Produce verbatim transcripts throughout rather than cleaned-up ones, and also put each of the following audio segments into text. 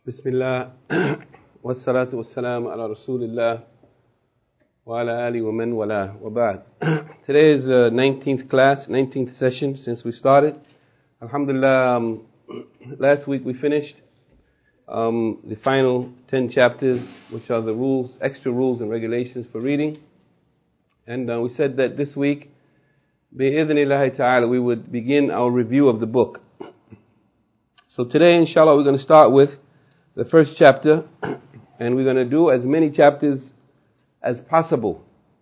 Bismillah wassalatu wassalamu ala rasulillah wa ala ali wa man wala wa ba'd. Today is uh, nineteenth class, nineteenth session since we started. Alhamdulillah, um, last week we finished um, the final ten chapters, which are the rules, extra rules and regulations for reading. And uh, we said that this week, bi'idhnillahi ta'ala, we would begin our review of the book. So today, inshallah, we're going to start with the first chapter, and we're going to do as many chapters as possible.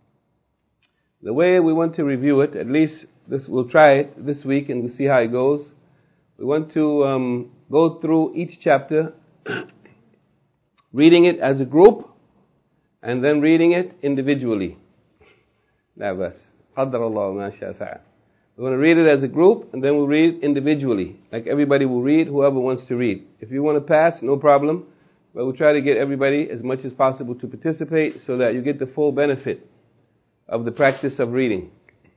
The way we want to review it, at least this, we'll try it this week and we'll see how it goes. We want to um, go through each chapter, reading it as a group, and then reading it individually. La bas. Qaddar Allah ma sha fa'al. We're going to read it as a group, and then we'll read individually. Like everybody will read, whoever wants to read. If you want to pass, no problem. But we'll try to get everybody as much as possible to participate so that you get the full benefit of the practice of reading.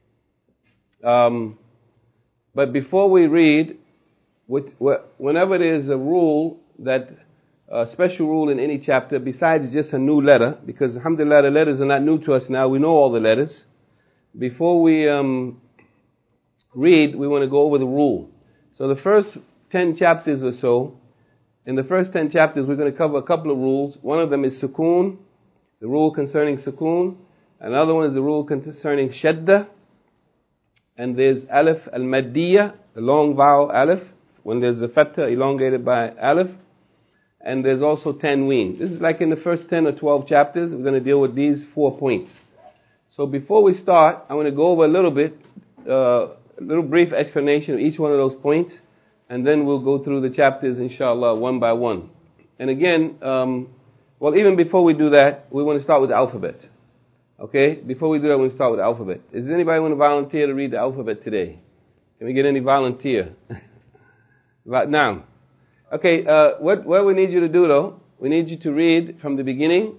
Um, but before we read, whenever there's a rule, that a special rule in any chapter, besides just a new letter, because alhamdulillah the letters are not new to us now, we know all the letters. Before we um, read, we want to go over the rule. So the first ten chapters or so, in the first ten chapters we're going to cover a couple of rules. One of them is sukoon, the rule concerning sukoon. Another one is the rule concerning shadda. And there's alif al-maddiyah, the long vowel alif, when there's a fatha elongated by alif. And there's also tanween. This is like in the first ten or twelve chapters, we're going to deal with these four points. So before we start, I want to go over a little bit, uh, a little brief explanation of each one of those points, and then we'll go through the chapters, inshallah, one by one. And again, um, well, even before we do that, we want to start with the alphabet. Okay? Before we do that, we want to start with the alphabet. Does anybody want to volunteer to read the alphabet today? Can we get any volunteer? Right now. Okay, uh, what, what we need you to do, though, we need you to read from the beginning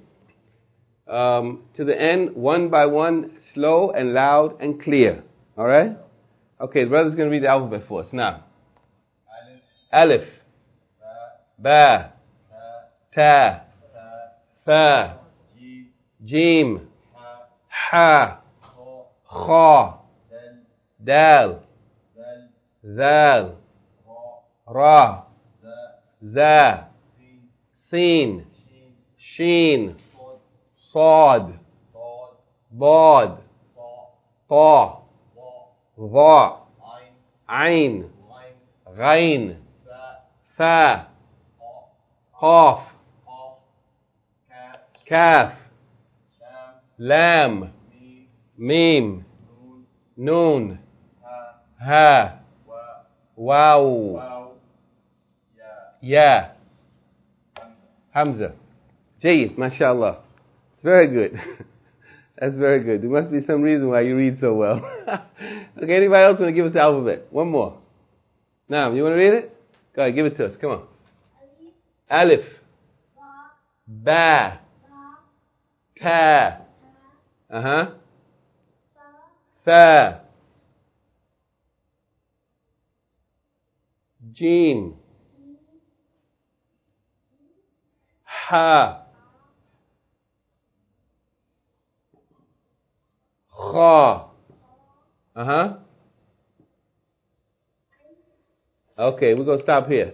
um, to the end, one by one, slow and loud and clear. All right? Okay, the brother's going to read the alphabet for us now. Alif, Alif, Ba, Ta, Fa, Jim, Ha, Kha, Dal, Zal, Ra, Za, Sin, Sheen, Sad, Bod, Ta, Dha, Ain, Ghain, Fa, Qaf, Kaf, Lam, Mim, Noon, Ha, Waw, Ya, Hamza. Jayyid, mashallah. It's very good. That's very good. There must be some reason why you read so well. Okay, anybody else want to give us the alphabet? One more. Now, you want to read it? Go ahead, give it to us. Come on. Alif, Ba, Ta, uh-huh, Tha, Jim, Ha, Kha, uh-huh. Okay, we're going to stop here.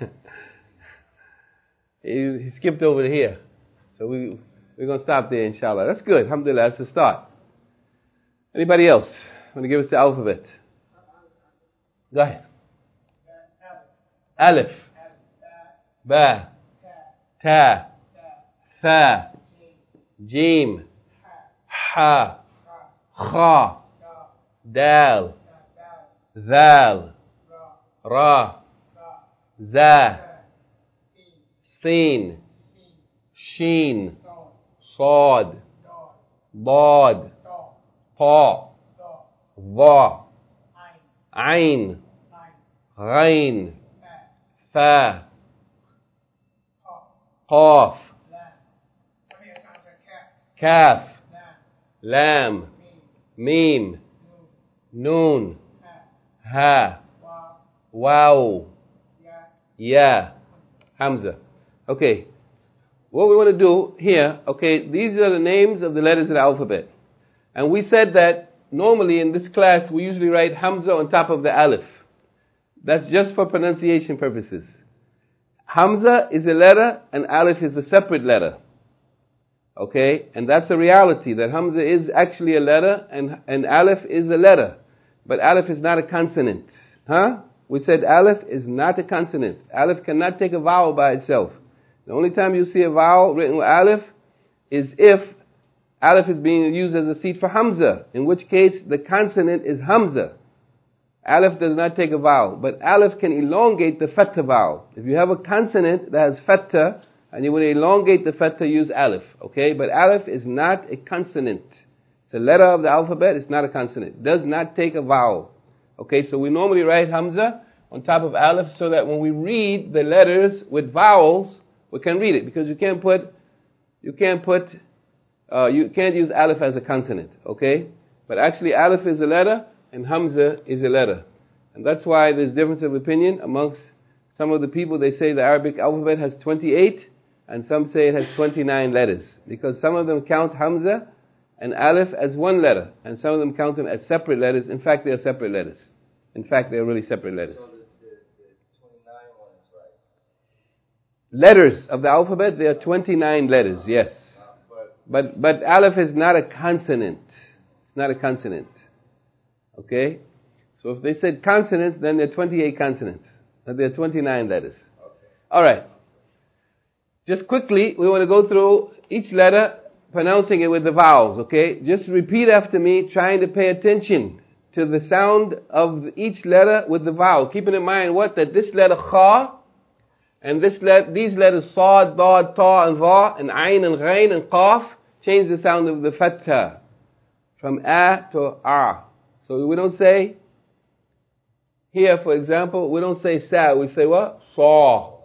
he, he skipped over to here. So we, we're going to stop there, inshallah. That's good. Alhamdulillah, that's a start. Anybody else want to give us the alphabet? Go ahead. Alif, Ba, Ta, Tha, Jim, Ha, Kha, Dal, Zal, Ra, Za, Sin, Sheen, Sad, Bod, Ta, Dha, Ain, Ghain, Fa, Qaf, Kaf, Lam, Mim, Noon, Ha, Waw, Ya, Hamza. Okay. What we want to do here, okay, these are the names of the letters of the alphabet. And we said that normally in this class we usually write Hamza on top of the Alif. That's just for pronunciation purposes. Hamza is a letter and Alif is a separate letter. Okay? And that's a reality, that Hamza is actually a letter and, and Alif is a letter. But Alif is not a consonant. Huh? We said Alif is not a consonant. Alif cannot take a vowel by itself. The only time you see a vowel written with Alif is if Alif is being used as a seat for Hamza, in which case the consonant is Hamza. Alif does not take a vowel, but Alif can elongate the Fatha vowel. If you have a consonant that has Fatha, and you want to elongate the Fatha, use Alif, okay? But Alif is not a consonant. It's a letter of the alphabet, it's not a consonant. It does not take a vowel. Okay, so we normally write Hamza on top of Alif so that when we read the letters with vowels, we can read it, because you can't put, you can't put, uh, you can't use Alif as a consonant, okay? But actually Alif is a letter and Hamza is a letter. And that's why there's difference of opinion amongst some of the people. They say the Arabic alphabet has twenty-eight and some say it has twenty-nine letters. Because some of them count Hamza and Alif as one letter and some of them count them as separate letters. In fact, they are separate letters. In fact, they are really separate letters. So the, the, the twenty-nine one is right. Letters of the alphabet, there are twenty-nine letters, yes. But but Alif is not a consonant. It's not a consonant. Okay? So if they said consonants, then there are twenty-eight consonants. And there are twenty-nine letters. Okay. Alright. Just quickly, we want to go through each letter, pronouncing it with the vowels, okay? Just repeat after me, trying to pay attention to the sound of each letter with the vowel. Keeping in mind what? That this letter Kha, and this let, these letters Sad, Dad, Ta, and Va, and Ain, and Ghain, and Qaf, change the sound of the Fatha from A to A. So we don't say, here for example, we don't say Sa, we say what? Sa.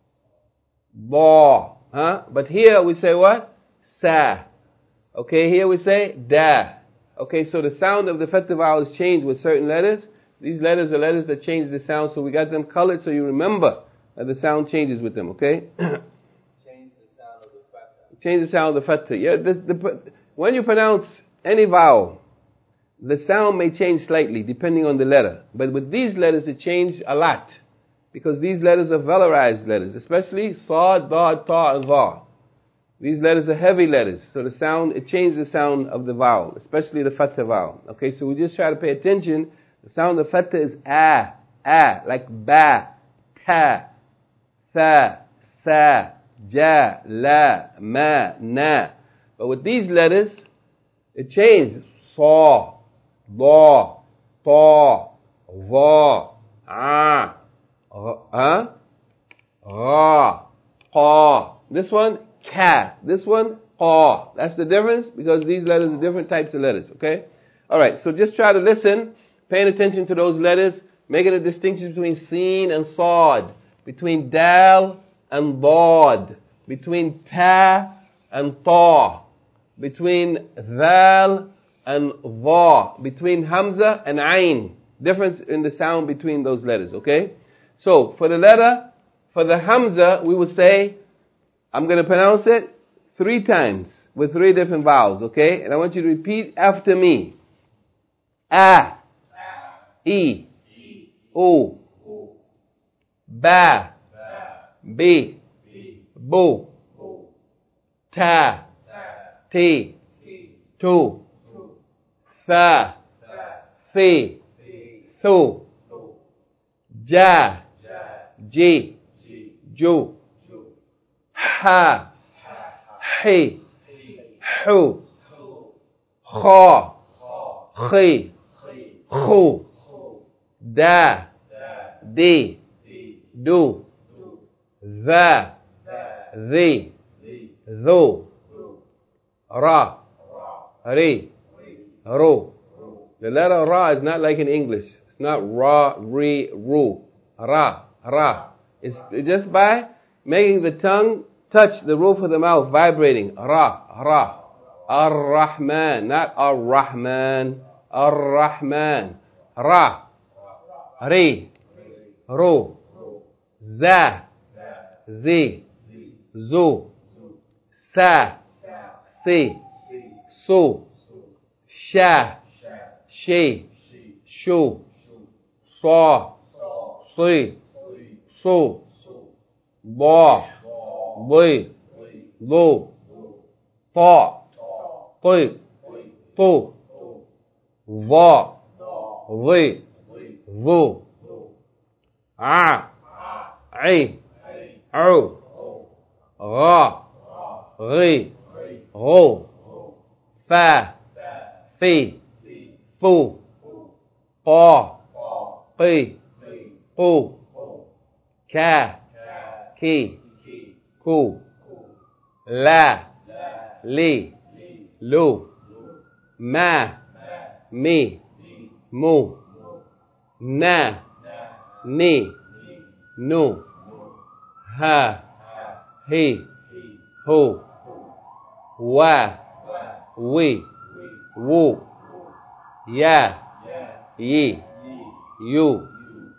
Ba. Huh? But here we say what? Sa. Okay, here we say Da. Okay, so the sound of the Fatha vowels change with certain letters. These letters are letters that change the sound, so we got them colored so you remember that the sound changes with them, okay? Change the sound of the Fatha. Change the sound of the Fatha. Yeah, the, the, when you pronounce any vowel, the sound may change slightly depending on the letter. But with these letters it changed a lot. Because these letters are velarized letters, especially Sad, Dad, Ta, and Va. These letters are heavy letters, so the sound, it changed the sound of the vowel, especially the Fatha vowel. Okay, so we just try to pay attention. The sound of Fatha is A, A, like Ba, Ta, Tha, Sa, Ja, La, Ma, Na. But with these letters, it changed. Sa, Da, Ta, Va, A, Huh? Ra, Qa. This one, Ka. This one, Qa. That's the difference, because these letters are different types of letters, okay? Alright, so just try to listen, paying attention to those letters, making a distinction between Sin and Sad, between Dal and Dad, between Ta and Ta, between Dhal and Va, between Hamza and Ain. Difference in the sound between those letters, okay? So, for the letter, for the Hamza, we will say, I'm going to pronounce it three times with three different vowels, okay? And I want you to repeat after me. A, E, O, Ba, B, Bo, Ta, Ti, Tu, Tha, Thi, Thu, Ja, Ji, Ju, Ha, Hi, Hu, Kha, Khi, Khu, Da, Di, Du, Tha, Thi, Thu, Ra, Ri, Ru. The letter Ra is not like in English. It's not Ra, Ri, Ru. Ra, Ra. It's just by making the tongue touch the roof of the mouth, vibrating. Ra, Ra. Ar-Rahman, not Ar-Rahman. Ar-Rahman. Ra, Ri, Ru, Za, Zi, Zu, Sa, Si, Su, Sha, She, Shu, Saw, Si, Su, Ba, Bi, Lu, Ta, Qi, Tu, Va, Vi, Vu, A, I, Au, Ra, Ri, Ru, Fa, Fi, Fu, Pa, Pi, Pu, Ka, Ki, Ku, La, Li, Lu, Ma, Mi, Mu, Na, Ni, Nu, Ha, He, Hu, Wa, We, Wu, Ya, Yi, You,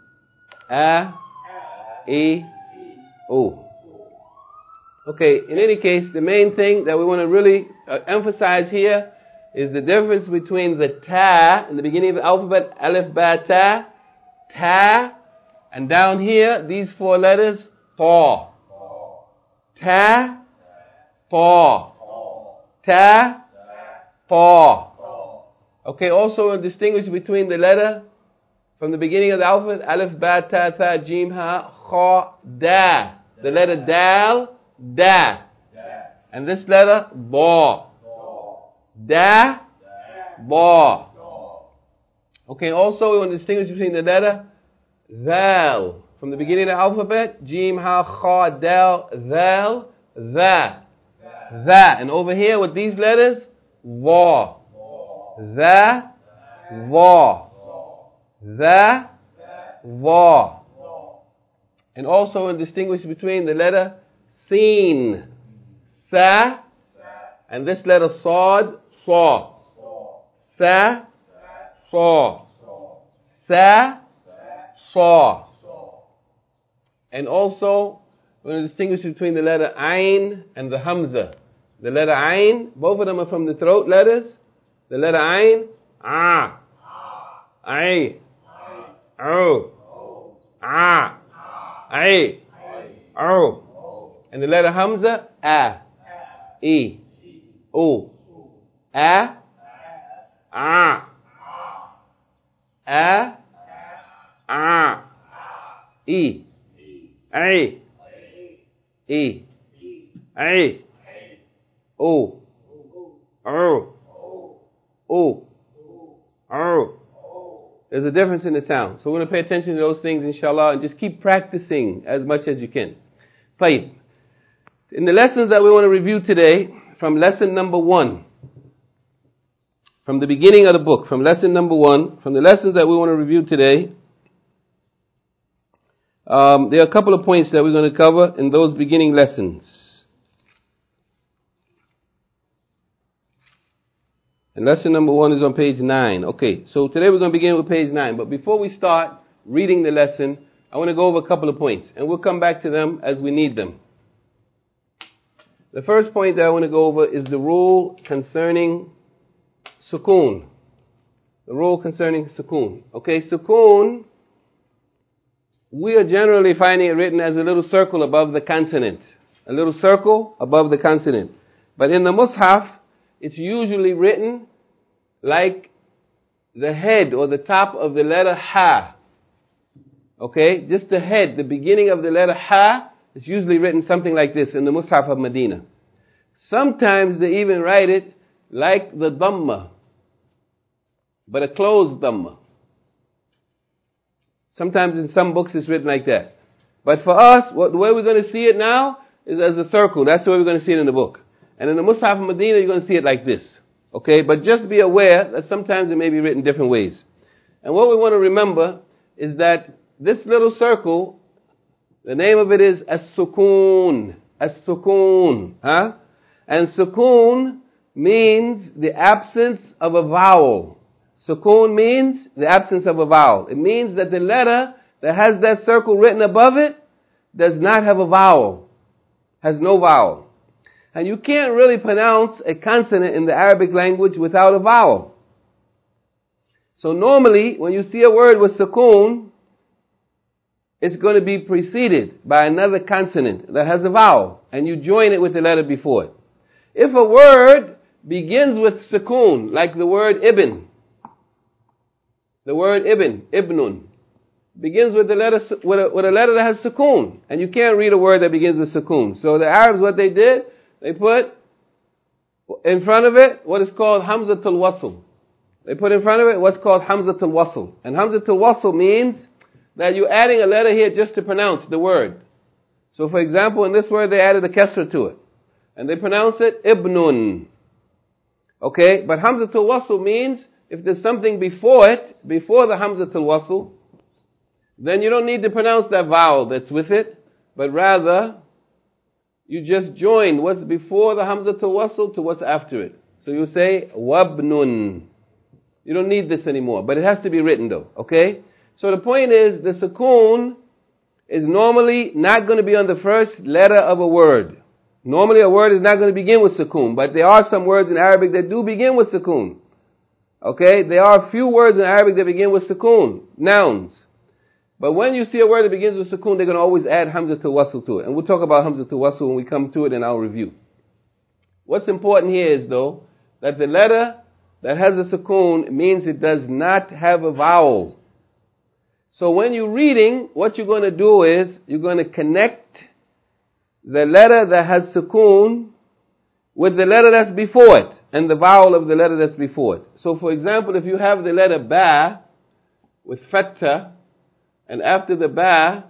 A, E, U. Okay, in any case, the main thing that we want to really uh, emphasize here is the difference between the ta in the beginning of the alphabet, alif, ba, ta, ta, and down here, these four letters, ta. Ta, ta. Ta, ta. Okay, also we'll distinguish between the letter from the beginning of the alphabet, alif, ba, ta, tha, jim, ha, kha, da. The letter dal, da. And this letter, ba. Da, ba. Okay, also we want to distinguish between the letter Thal. From the beginning of the alphabet, Jim, Ha, Kha, Dal, Thal, Tha. Tha. And over here with these letters, Va. Tha, Va. Tha, Va. And also we distinguish between the letter Sin, Sa, and this letter Sad, Sa. Sa, Sa. Sa, Sa. And also, we're going to distinguish between the letter Ain and the Hamza. The letter Ain, both of them are from the throat letters. The letter Ain, Ah, Ai, O, Ah, Ai, O. And the letter Hamza, A, E, O, A, Ah, A, Ah, E, A, E, A, O, O, O, O. There's a difference in the sound. So we're going to pay attention to those things, inshallah, and just keep practicing as much as you can. Fine. In the lessons that we want to review today, from lesson number one, from the beginning of the book, from lesson number one, from the lessons that we want to review today, um, there are a couple of points that we're going to cover in those beginning lessons. And lesson number one is on page nine. Okay, so today we're going to begin with page nine. But before we start reading the lesson, I want to go over a couple of points. And we'll come back to them as we need them. The first point that I want to go over is the rule concerning sukoon. The rule concerning sukoon. Okay, sukoon, we are generally finding it written as a little circle above the consonant. A little circle above the consonant. But in the Mus'haf, it's usually written like the head or the top of the letter Ha. Okay, just the head, the beginning of the letter Ha, is usually written something like this in the Mus'haf of Medina. Sometimes they even write it like the Dhamma, but a closed Dhamma. Sometimes in some books it's written like that. But for us, what, the way we're going to see it now is as a circle. That's the way we're going to see it in the book. And in the Mus'haf of Medina, you're going to see it like this. Okay, but just be aware that sometimes it may be written different ways. And what we want to remember is that this little circle, the name of it is as-sukoon. As-sukoon. Huh? And sukoon means the absence of a vowel. Sukoon means the absence of a vowel. It means that the letter that has that circle written above it does not have a vowel. has no vowel. And you can't really pronounce a consonant in the Arabic language without a vowel. So normally, when you see a word with sukoon, it's going to be preceded by another consonant that has a vowel, and you join it with the letter before it. If a word begins with sukoon, like the word ibn, the word ibn, ibnun, begins with the letter with a, with a letter that has sukoon, and you can't read a word that begins with sukoon. So the Arabs, what they did, they put in front of it what is called hamzatul wasl. They put in front of it what's called hamzatul wasl, and hamzatul wasl means that you're adding a letter here just to pronounce the word. So for example, in this word they added a kasra to it, and they pronounce it ibnun. Okay, but hamzatul wasl means if there's something before it, before the hamzatul wasl, then you don't need to pronounce that vowel that's with it, but rather you just join what's before the hamzatul wasl to what's after it. So you say wabnun. You don't need this anymore, but it has to be written though, okay? So the point is, the sukoon is normally not going to be on the first letter of a word. Normally a word is not going to begin with sukoon, but there are some words in Arabic that do begin with sukoon. Okay? There are a few words in Arabic that begin with sukoon, nouns. But when you see a word that begins with sukoon, they're going to always add hamzatul wasl to it. And we'll talk about hamzatul wasl when we come to it in our review. What's important here is, though, that the letter that has a sukoon means it does not have a vowel. So when you're reading, what you're going to do is, you're going to connect the letter that has sukoon with the letter that's before it, and the vowel of the letter that's before it. So for example, if you have the letter ba with fatha, and after the ba,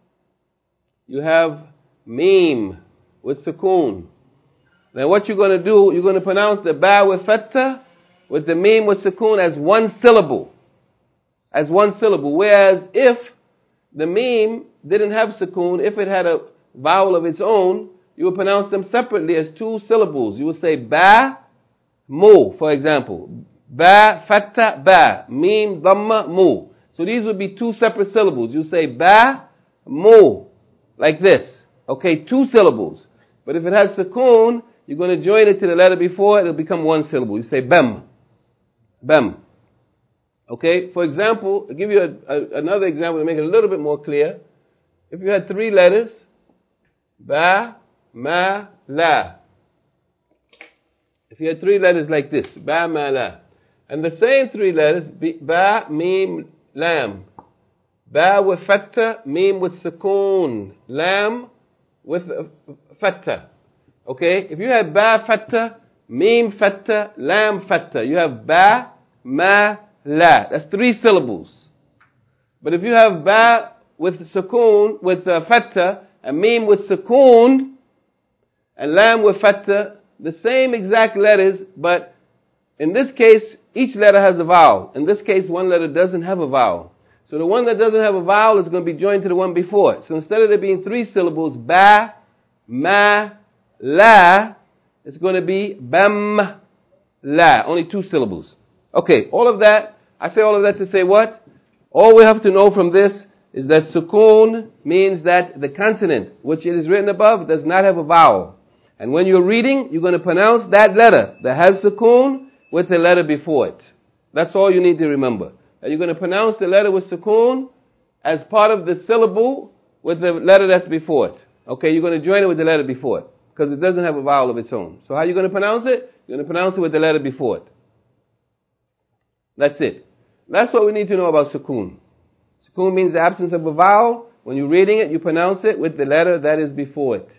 you have mim with sukoon. Then what you're going to do, you're going to pronounce the ba with fatha, with the mim with sukoon as one syllable. As one syllable. Whereas if the mim didn't have sukoon, if it had a vowel of its own, you would pronounce them separately as two syllables. You would say ba, mu, for example. Ba, fatha, ba. Mim, dhamma, mu. So these would be two separate syllables. You say ba, mu, like this. Okay, two syllables. But if it has sukoon, you're going to join it to the letter before it, it'll become one syllable. You say bem, bem. Okay, for example, I'll give you a, a, another example to make it a little bit more clear. If you had three letters, ba, ma, la. If you had three letters like this, ba, ma, la. And the same three letters, ba, mim, lam. Ba with fatha, mim with sukoon. Lam with fatha. Okay, if you had ba, fatha, mim, fatha, lam, fatha, you have ba, ma, la. That's three syllables. But if you have ba with sukoon, with uh, fatha, and mim with sukoon, and lam with fatha, the same exact letters, but in this case, each letter has a vowel. In this case, one letter doesn't have a vowel. So the one that doesn't have a vowel is going to be joined to the one before it. So instead of there being three syllables, ba, ma, la, it's going to be bam, la. Only two syllables. Okay, all of that, I say all of that to say what? All we have to know from this is that sukoon means that the consonant, which it is written above, does not have a vowel. And when you're reading, you're going to pronounce that letter that has sukoon with the letter before it. That's all you need to remember. That you're going to pronounce the letter with sukoon as part of the syllable with the letter that's before it. Okay, you're going to join it with the letter before it, because it doesn't have a vowel of its own. So how are you going to pronounce it? You're going to pronounce it with the letter before it. That's it. That's what we need to know about sukoon. Sukoon means the absence of a vowel. When you're reading it, you pronounce it with the letter that is before it.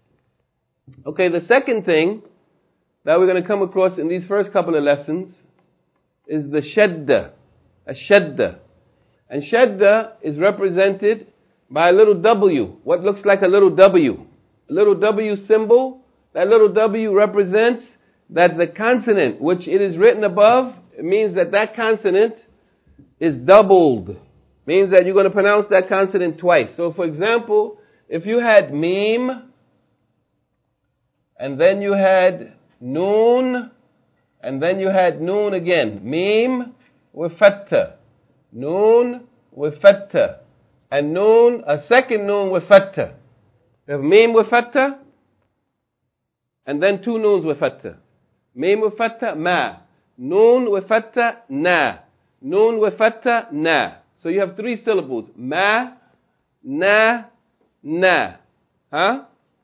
Okay, the second thing that we're going to come across in these first couple of lessons is the shadda. A shadda. And shadda is represented by a little W. What looks like a little W. A little W symbol. That little W represents that the consonant which it is written above, it means that that consonant is doubled. Means that you're going to pronounce that consonant twice. So for example, if you had mim, and then you had noon, and then you had noon again. Mim with fatha. Noon with fatha. And noon, a second noon with fatha. You have mim with fatha, and then two noons with fatha. Mim with fatha, ma. Noon with fatha, na. Noon with fatha, na. So you have three syllables. Ma, na, na. Huh?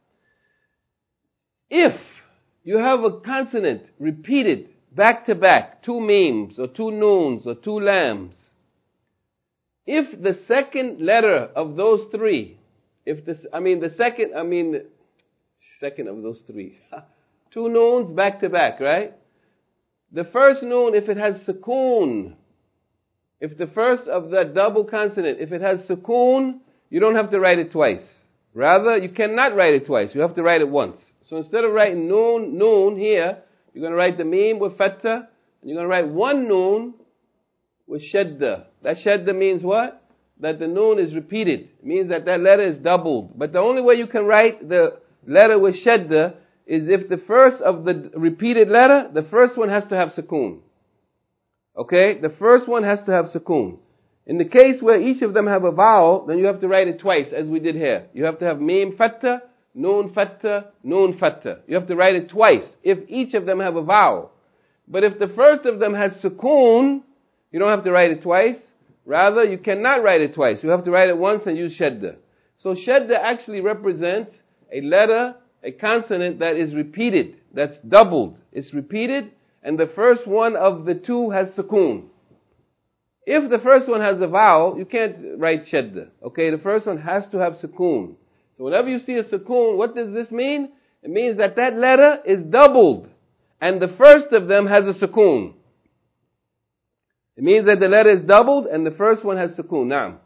If you have a consonant repeated back to back, two memes or two noons or two lambs, if the second letter of those three, if this, I mean the second, I mean second of those three, two noons back to back, right? The first noon, if it has sukoon, if the first of that double consonant, if it has sukoon, you don't have to write it twice. Rather, you cannot write it twice. You have to write it once. So instead of writing noon, noon here, you're going to write the meme with fatha, and you're going to write one noon with shadda. That shadda means what? That the noon is repeated. It means that that letter is doubled. But the only way you can write the letter with shadda is if the first of the repeated letter, the first one has to have sukoon. Okay? The first one has to have sukoon. In the case where each of them have a vowel, then you have to write it twice, as we did here. You have to have meme fatha, noon fatha, noon fatha. You have to write it twice, if each of them have a vowel. But if the first of them has sukoon, you don't have to write it twice. Rather, you cannot write it twice. You have to write it once and use shadda. So shadda actually represents a letter, a consonant that is repeated, that's doubled. It's repeated, and the first one of the two has sukoon. If the first one has a vowel, you can't write shadda. Okay, the first one has to have sukoon. So whenever you see a sukoon, what does this mean? It means that that letter is doubled, and the first of them has a sukoon. It means that the letter is doubled, and the first one has sukoon. Naam.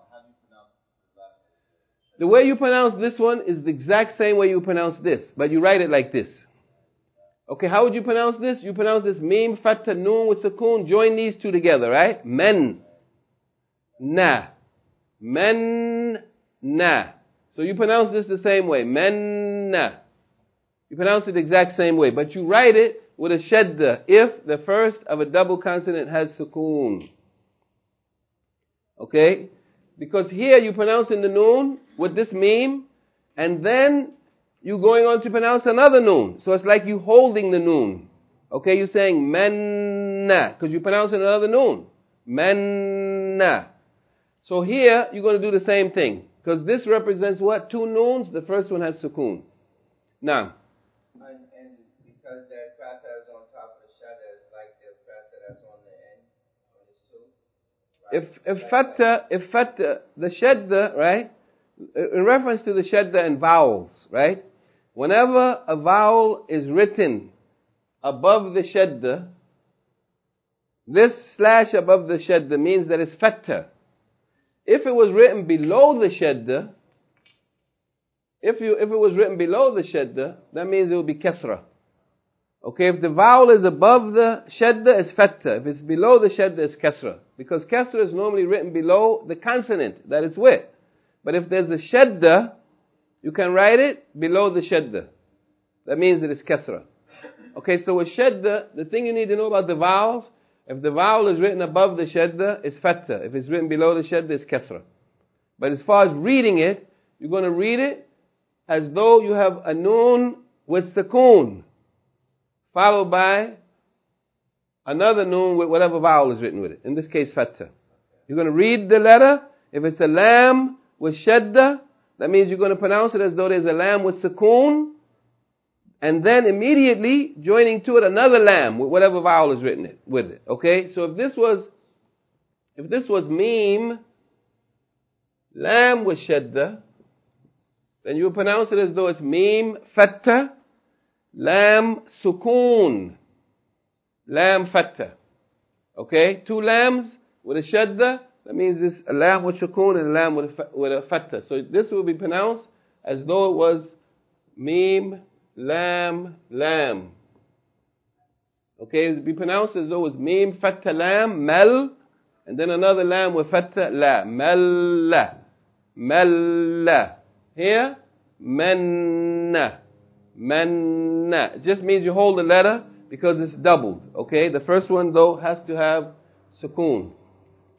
The way you pronounce this one is the exact same way you pronounce this, but you write it like this. Okay, how would you pronounce this? You pronounce this mim, fatha, noon with sukoon. Join these two together, right? Men. Na. Men. Na. So you pronounce this the same way. Men. Na. You pronounce it the exact same way, but you write it with a shadda if the first of a double consonant has sukoon. Okay? Because here you pronounce in the noon with this meme, and then you're going on to pronounce another noon. So it's like you holding the noon. Okay, you're saying menna, because you pronounce another noon. Menna. So here you're going to do the same thing, because this represents what? Two noons. The first one has sukoon. Now. And, and because that fatha is on top of the shadda, it's like the fatha that's on the end, when it's two. Right? If if fatha, if fatha, the shadda, right? In reference to the shadda and vowels, right? Whenever a vowel is written above the shadda, this slash above the shadda means that it's fatha. If it was written below the shadda, if you if it was written below the shadda, that means it will be kasra. Okay, if the vowel is above the shadda, it's fatha. If it's below the shadda, it's kasra. Because kasra is normally written below the consonant that it's with. But if there's a shadda, you can write it below the shadda. That means it is kasra. Okay, so with shadda, the thing you need to know about the vowels, if the vowel is written above the shadda, it's fatha. If it's written below the shadda, it's kasra. But as far as reading it, you're going to read it as though you have a noon with sukoon, followed by another noon with whatever vowel is written with it. In this case, fatha. You're going to read the letter. If it's a lam with shadda, that means you're going to pronounce it as though there's a lam with sukoon, and then immediately joining to it another lam with whatever vowel is written it, with it. Okay? So if this was, if this was meme, lam with shadda, then you pronounce it as though it's meme, fatha, lam, sukoon, lam, fatha. Okay? Two lams with a shadda. That means this a lam with sukoon and a lam with a, with a fatha. So this will be pronounced as though it was meme, lam, lam. Okay, it will be pronounced as though it was meme, fatha, lam, mel, and then another lam with fatha, la, mella, mella. Here, menna, menna. It just means you hold the letter because it's doubled. Okay, the first one though has to have sukoon.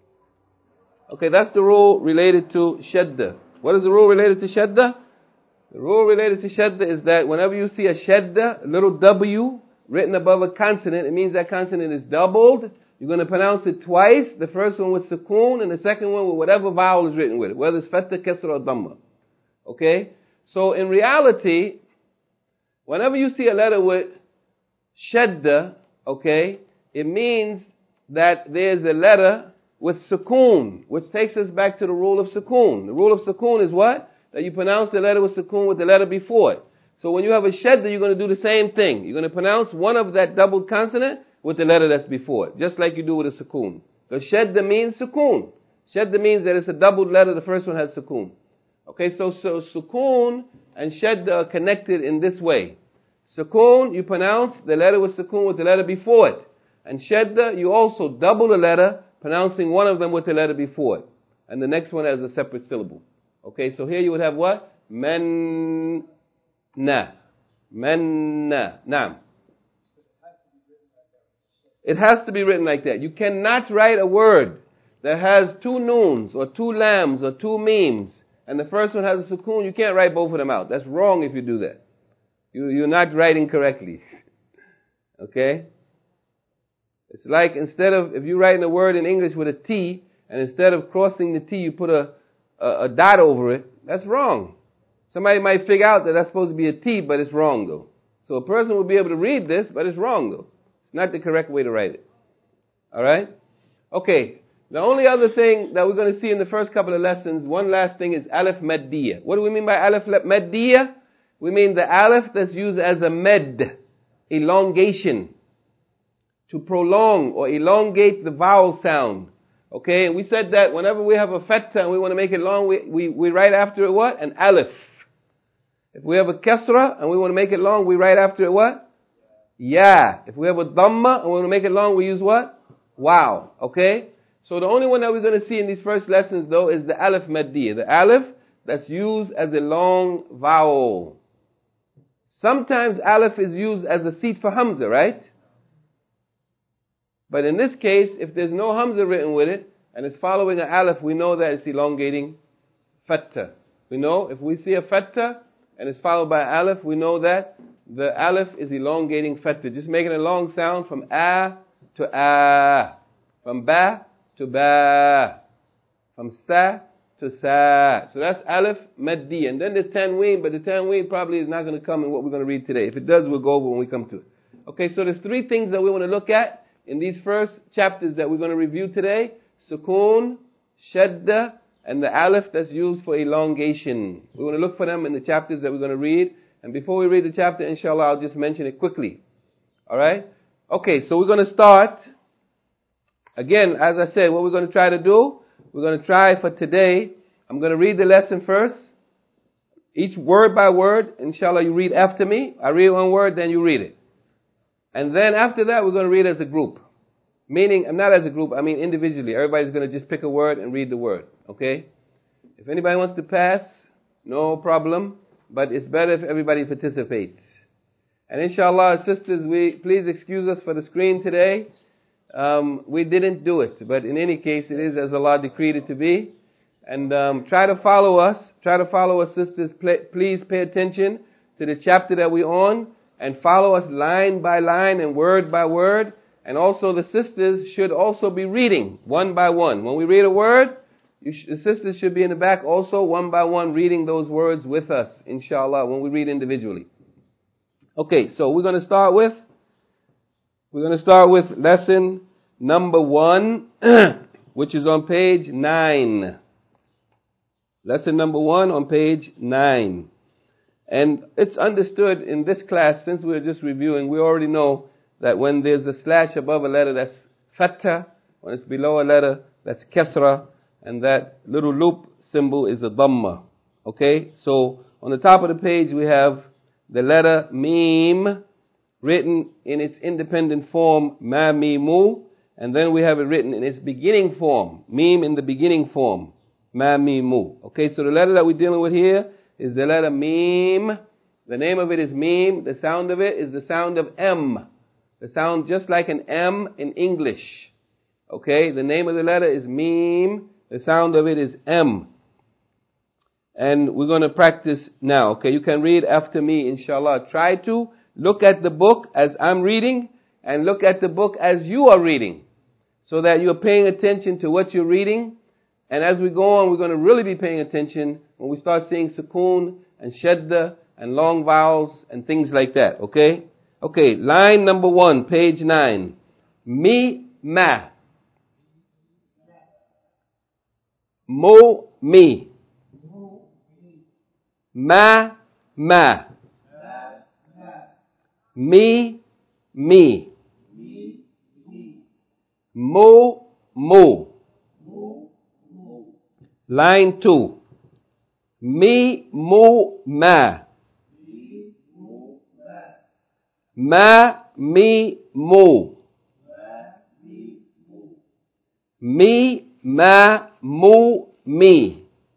Okay, that's the rule related to shadda. What is the rule related to shadda? The rule related to shadda is that whenever you see a shadda, a little W written above a consonant, it means that consonant is doubled. You're going to pronounce it twice. The first one with sukoon and the second one with whatever vowel is written with it, whether it's fatha, kasra, or dhamma. Okay? So in reality, whenever you see a letter with shadda, okay, it means that there's a letter with sukoon, which takes us back to the rule of sukoon. The rule of sukoon is what? That you pronounce the letter with sukoon with the letter before it. So when you have a shadda, you're going to do the same thing. You're going to pronounce one of that doubled consonant with the letter that's before it, just like you do with a sukoon. Because shadda means sukoon. Shadda means that it's a doubled letter, the first one has sukoon. Okay, so, so sukoon and shadda are connected in this way. Sukoon, you pronounce the letter with sukoon with the letter before it. And shadda, you also double the letter, pronouncing one of them with the letter before it. And the next one has a separate syllable. Okay, so here you would have what? Men, na. Men, na. Naam. It has to be written like that. You cannot write a word that has two noons or two lams or two memes, and the first one has a sukoon. You can't write both of them out. That's wrong if you do that. You, you're not writing correctly. Okay? It's like instead of, if you're writing a word in English with a T, and instead of crossing the T, you put a, a, a dot over it, that's wrong. Somebody might figure out that that's supposed to be a T, but it's wrong though. So a person will be able to read this, but it's wrong though. It's not the correct way to write it. Alright? Okay. The only other thing that we're going to see in the first couple of lessons, one last thing is Aleph Maddiyah. What do we mean by Aleph Maddiyah? We mean the Aleph that's used as a med, elongation, to prolong or elongate the vowel sound. Okay, and we said that whenever we have a fatha and we want to make it long, we, we, we write after it what? An Aleph. If we have a kasra and we want to make it long, we write after it what? Ya. If we have a dhamma and we want to make it long, we use what? Wow. Okay? So the only one that we're going to see in these first lessons though is the Aleph Maddiyah. The Aleph that's used as a long vowel. Sometimes Aleph is used as a seat for Hamza, right? But in this case, if there's no Hamza written with it, and it's following an Aleph, we know that it's elongating Fatha. We know if we see a Fatha, and it's followed by Aleph, we know that the Aleph is elongating Fatha. Just making a long sound from A to A. From Ba to Ba. From Sa to Sa. So that's Aleph Maddi. And then there's Tanween, but the Tanween probably is not going to come in what we're going to read today. If it does, we'll go over when we come to it. Okay, so there's three things that we want to look at in these first chapters that we're going to review today. Sukoon, Shadda, and the Aleph that's used for elongation. We want to look for them in the chapters that we're going to read. And before we read the chapter, inshallah, I'll just mention it quickly. Alright? Okay, so we're going to start. Again, as I said, what we're going to try to do, we're going to try for today, I'm going to read the lesson first. Each word by word, inshallah, you read after me. I read one word, then you read it. And then after that, we're going to read as a group. Meaning, not as a group, I mean individually. Everybody's going to just pick a word and read the word. Okay? If anybody wants to pass, no problem. But it's better if everybody participates. And inshallah, sisters, we please excuse us for the screen today. Um, we didn't do it. But in any case, it is as Allah decreed it to be. And um, try to follow us. Try to follow us, sisters. Please pay attention to the chapter that we're on. And follow us line by line and word by word. And also the sisters should also be reading one by one. When we read a word, you sh- the sisters should be in the back also one by one reading those words with us, inshallah, when we read individually. Okay, so we're going to start with, we're going to start with lesson number one, which is on page nine. Lesson number one on page nine. And it's understood in this class, since we're just reviewing, we already know that when there's a slash above a letter, that's fatha. When it's below a letter, that's kasra. And that little loop symbol is a dhamma. Okay? So, on the top of the page, we have the letter mim written in its independent form, ma mimu. And then we have it written in its beginning form, mim in the beginning form, ma mimu. Okay, so the letter that we're dealing with here is the letter mim. The name of it is mim. The sound of it is the sound of M. The sound just like an M in English. Okay, the name of the letter is mim. The sound of it is M. And we're going to practice now. Okay, you can read after me, inshallah. Try to look at the book as I'm reading and look at the book as you are reading, so that you're paying attention to what you're reading. And as we go on, we're going to really be paying attention when we start seeing sukoon and shadda and long vowels and things like that. Okay? Okay, line number one, page nine. Mi, ma. Mo, mi. Ma, ma. Mi, mi. Mo, mo. Line two. Mi, mo, ma. Ma, mi, mo. Mi, ma, mo, mi.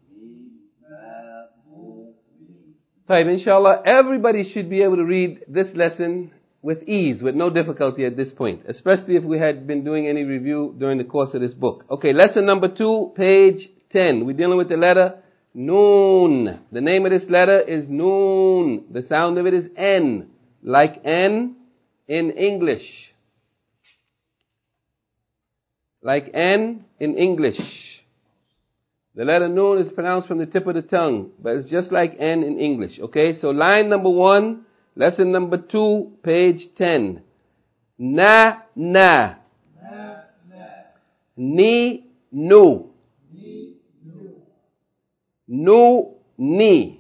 Taib, inshallah, everybody should be able to read this lesson with ease, with no difficulty at this point, especially if we had been doing any review during the course of this book. Okay, lesson number two, page ten. We're dealing with the letter Noon. The name of this letter is Noon. The sound of it is N, like N in English. Like N in English. The letter Noon is pronounced from the tip of the tongue, but it's just like N in English. Okay, so line number one, lesson number two, page ten. Na, na. Ni, nu. Nu, ni.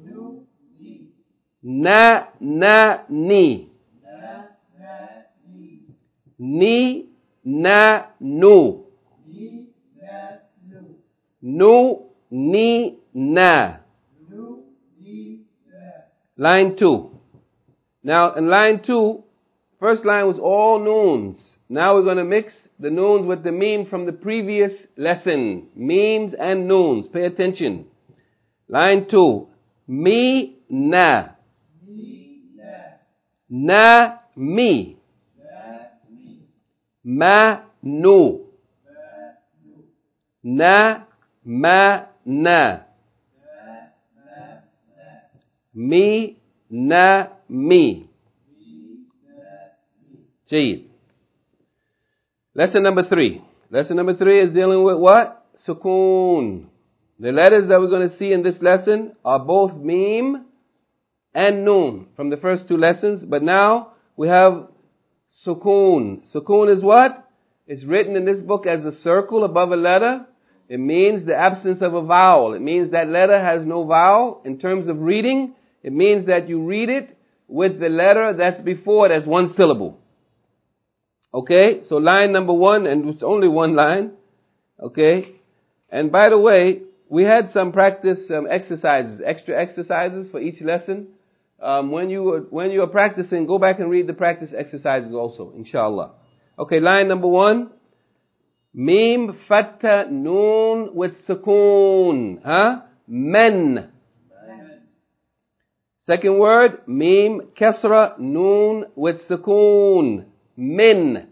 Na, na, ni. Ni, na, nu. Nu, ni, na. Line two. Now, in line two, first line was all noons. Now we're going to mix the noons with the meme from the previous lesson. Memes and noons. Pay attention. Line two. Mi, na. Na, mi. Ma, nu. Na, ma, na. Mi, na, mi. Jayid. Lesson number three. Lesson number three is dealing with what? Sukoon. The letters that we're going to see in this lesson are both meme and noon from the first two lessons. But now we have sukoon. Sukoon is what? It's written in this book as a circle above a letter. It means the absence of a vowel. It means that letter has no vowel. In terms of reading, it means that you read it with the letter that's before it as one syllable. Okay, so line number one, and it's only one line. Okay, and by the way, we had some practice um, exercises, extra exercises for each lesson. Um, when you when you are practicing, go back and read the practice exercises also, inshallah. Okay, line number one. Mim, fatta, noon with sukoon. Huh? Men. Second word, mim, kasra, noon with sukoon. Min.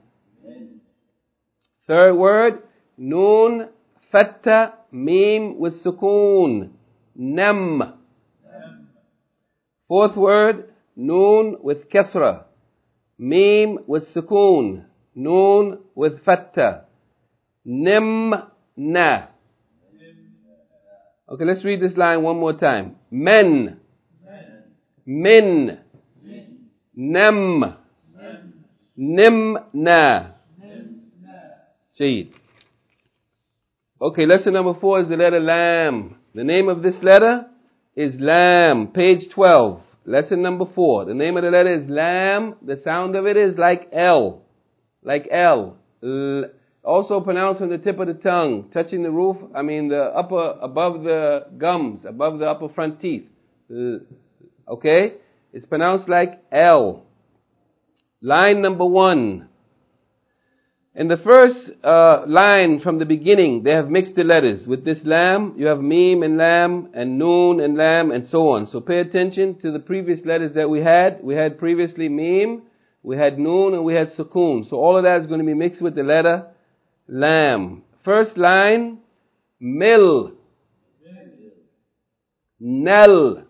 Third word, noon, fatta, mim with sukoon. Nam. Fourth word, noon with kasra. Mim with sukoon. Noon with fatta. Nim, na. Okay, let's read this line one more time. Men. Min. Nam. Nim, na. Jayid. Okay, lesson number four is the letter Lam. The name of this letter is Lam. Page twelve. Lesson number four. The name of the letter is Lam. The sound of it is like L. Like L. L. Also pronounced from the tip of the tongue, touching the roof, I mean the upper, above the gums, above the upper front teeth. L. Okay? It's pronounced like L. Line number one. In the first uh, line from the beginning, they have mixed the letters. With this lam, you have mim and lam, and noon and lam, and so on. So pay attention to the previous letters that we had. We had previously mim, we had noon, and we had sukoon. So all of that is going to be mixed with the letter lam. First line, mil. Nel.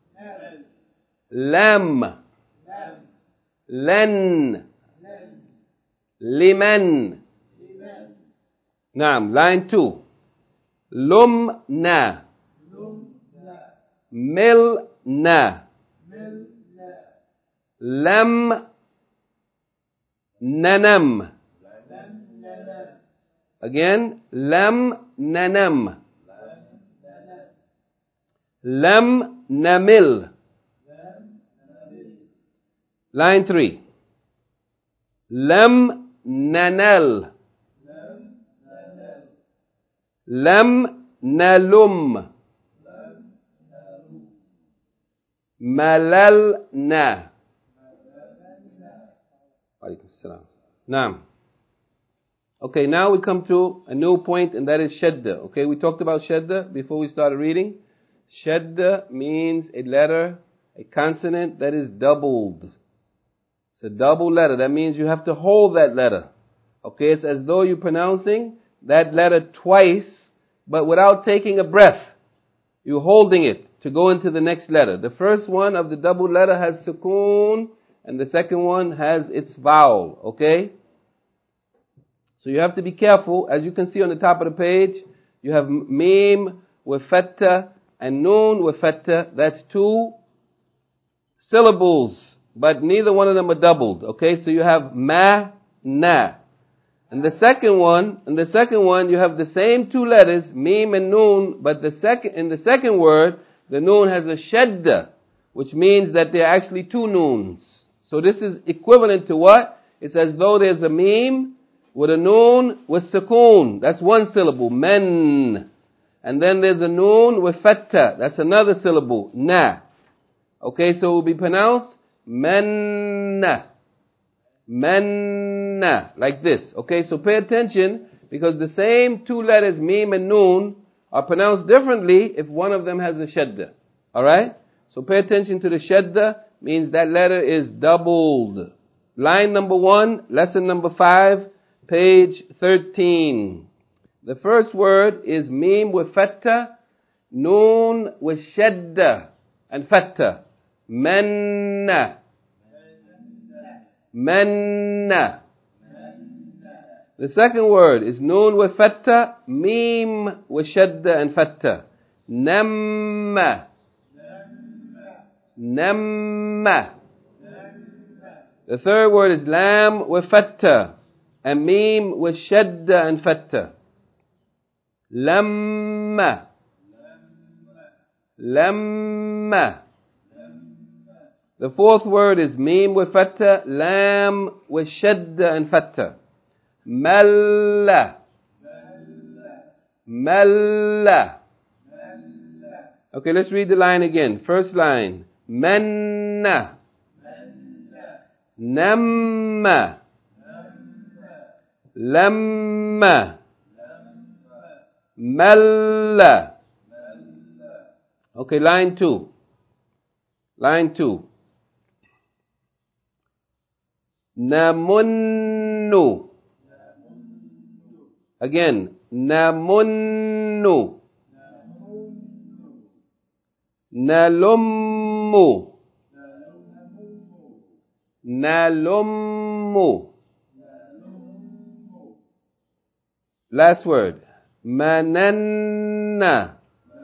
Lam. Len. Liman. Naam. Line two. Lumna. Milna. Lam nanam. Again, lam nanam. Lam namil. Line three. Lam nanal. Lam nalum. Malalna. Alaykum salam. Naam. Okay, now we come to a new point, and that is shadda. Okay, we talked about shadda before we started reading. Shadda means a letter, a consonant that is doubled. It's a double letter. That means you have to hold that letter. Okay, it's as though you're pronouncing that letter twice, but without taking a breath. You're holding it to go into the next letter. The first one of the double letter has sukoon, and the second one has its vowel. Okay? So you have to be careful. As you can see on the top of the page, you have mim with fatta and noon with fatta. That's two syllables, but neither one of them are doubled. Okay, so you have ma, na. And the second one, and the second one, you have the same two letters, mim and noon, but the second, in the second word, the noon has a shadda, which means that there are actually two noons. So this is equivalent to what? It's as though there's a mim with a noon with sukoon. That's one syllable, men. And then there's a noon with fatta. That's another syllable, na. Okay, so it will be pronounced manna. Manna. Like this. Okay, so pay attention, because the same two letters, mim and noon, are pronounced differently if one of them has a shadda. Alright? So pay attention to the shadda, means that letter is doubled. Line number one, lesson number five, page thirteen. The first word is mim with fatta, noon with shadda and fatta. Manna. Manna. The second word is noon with fatta, mim with shadda and fatta. Namma. Namma. The third word is lam with fatta and mim with shadda and fatta. Lamma. Lamma. The fourth word is mim with fatta, lam with shadda and fatta. Malla. Malla. Okay, let's read the line again. First line. Manna. Namma. Lamma. Malla. Okay, line two. Line two. Namunnu. Again, namunnu. Nalummu. Nalummu. Last word. Mananna.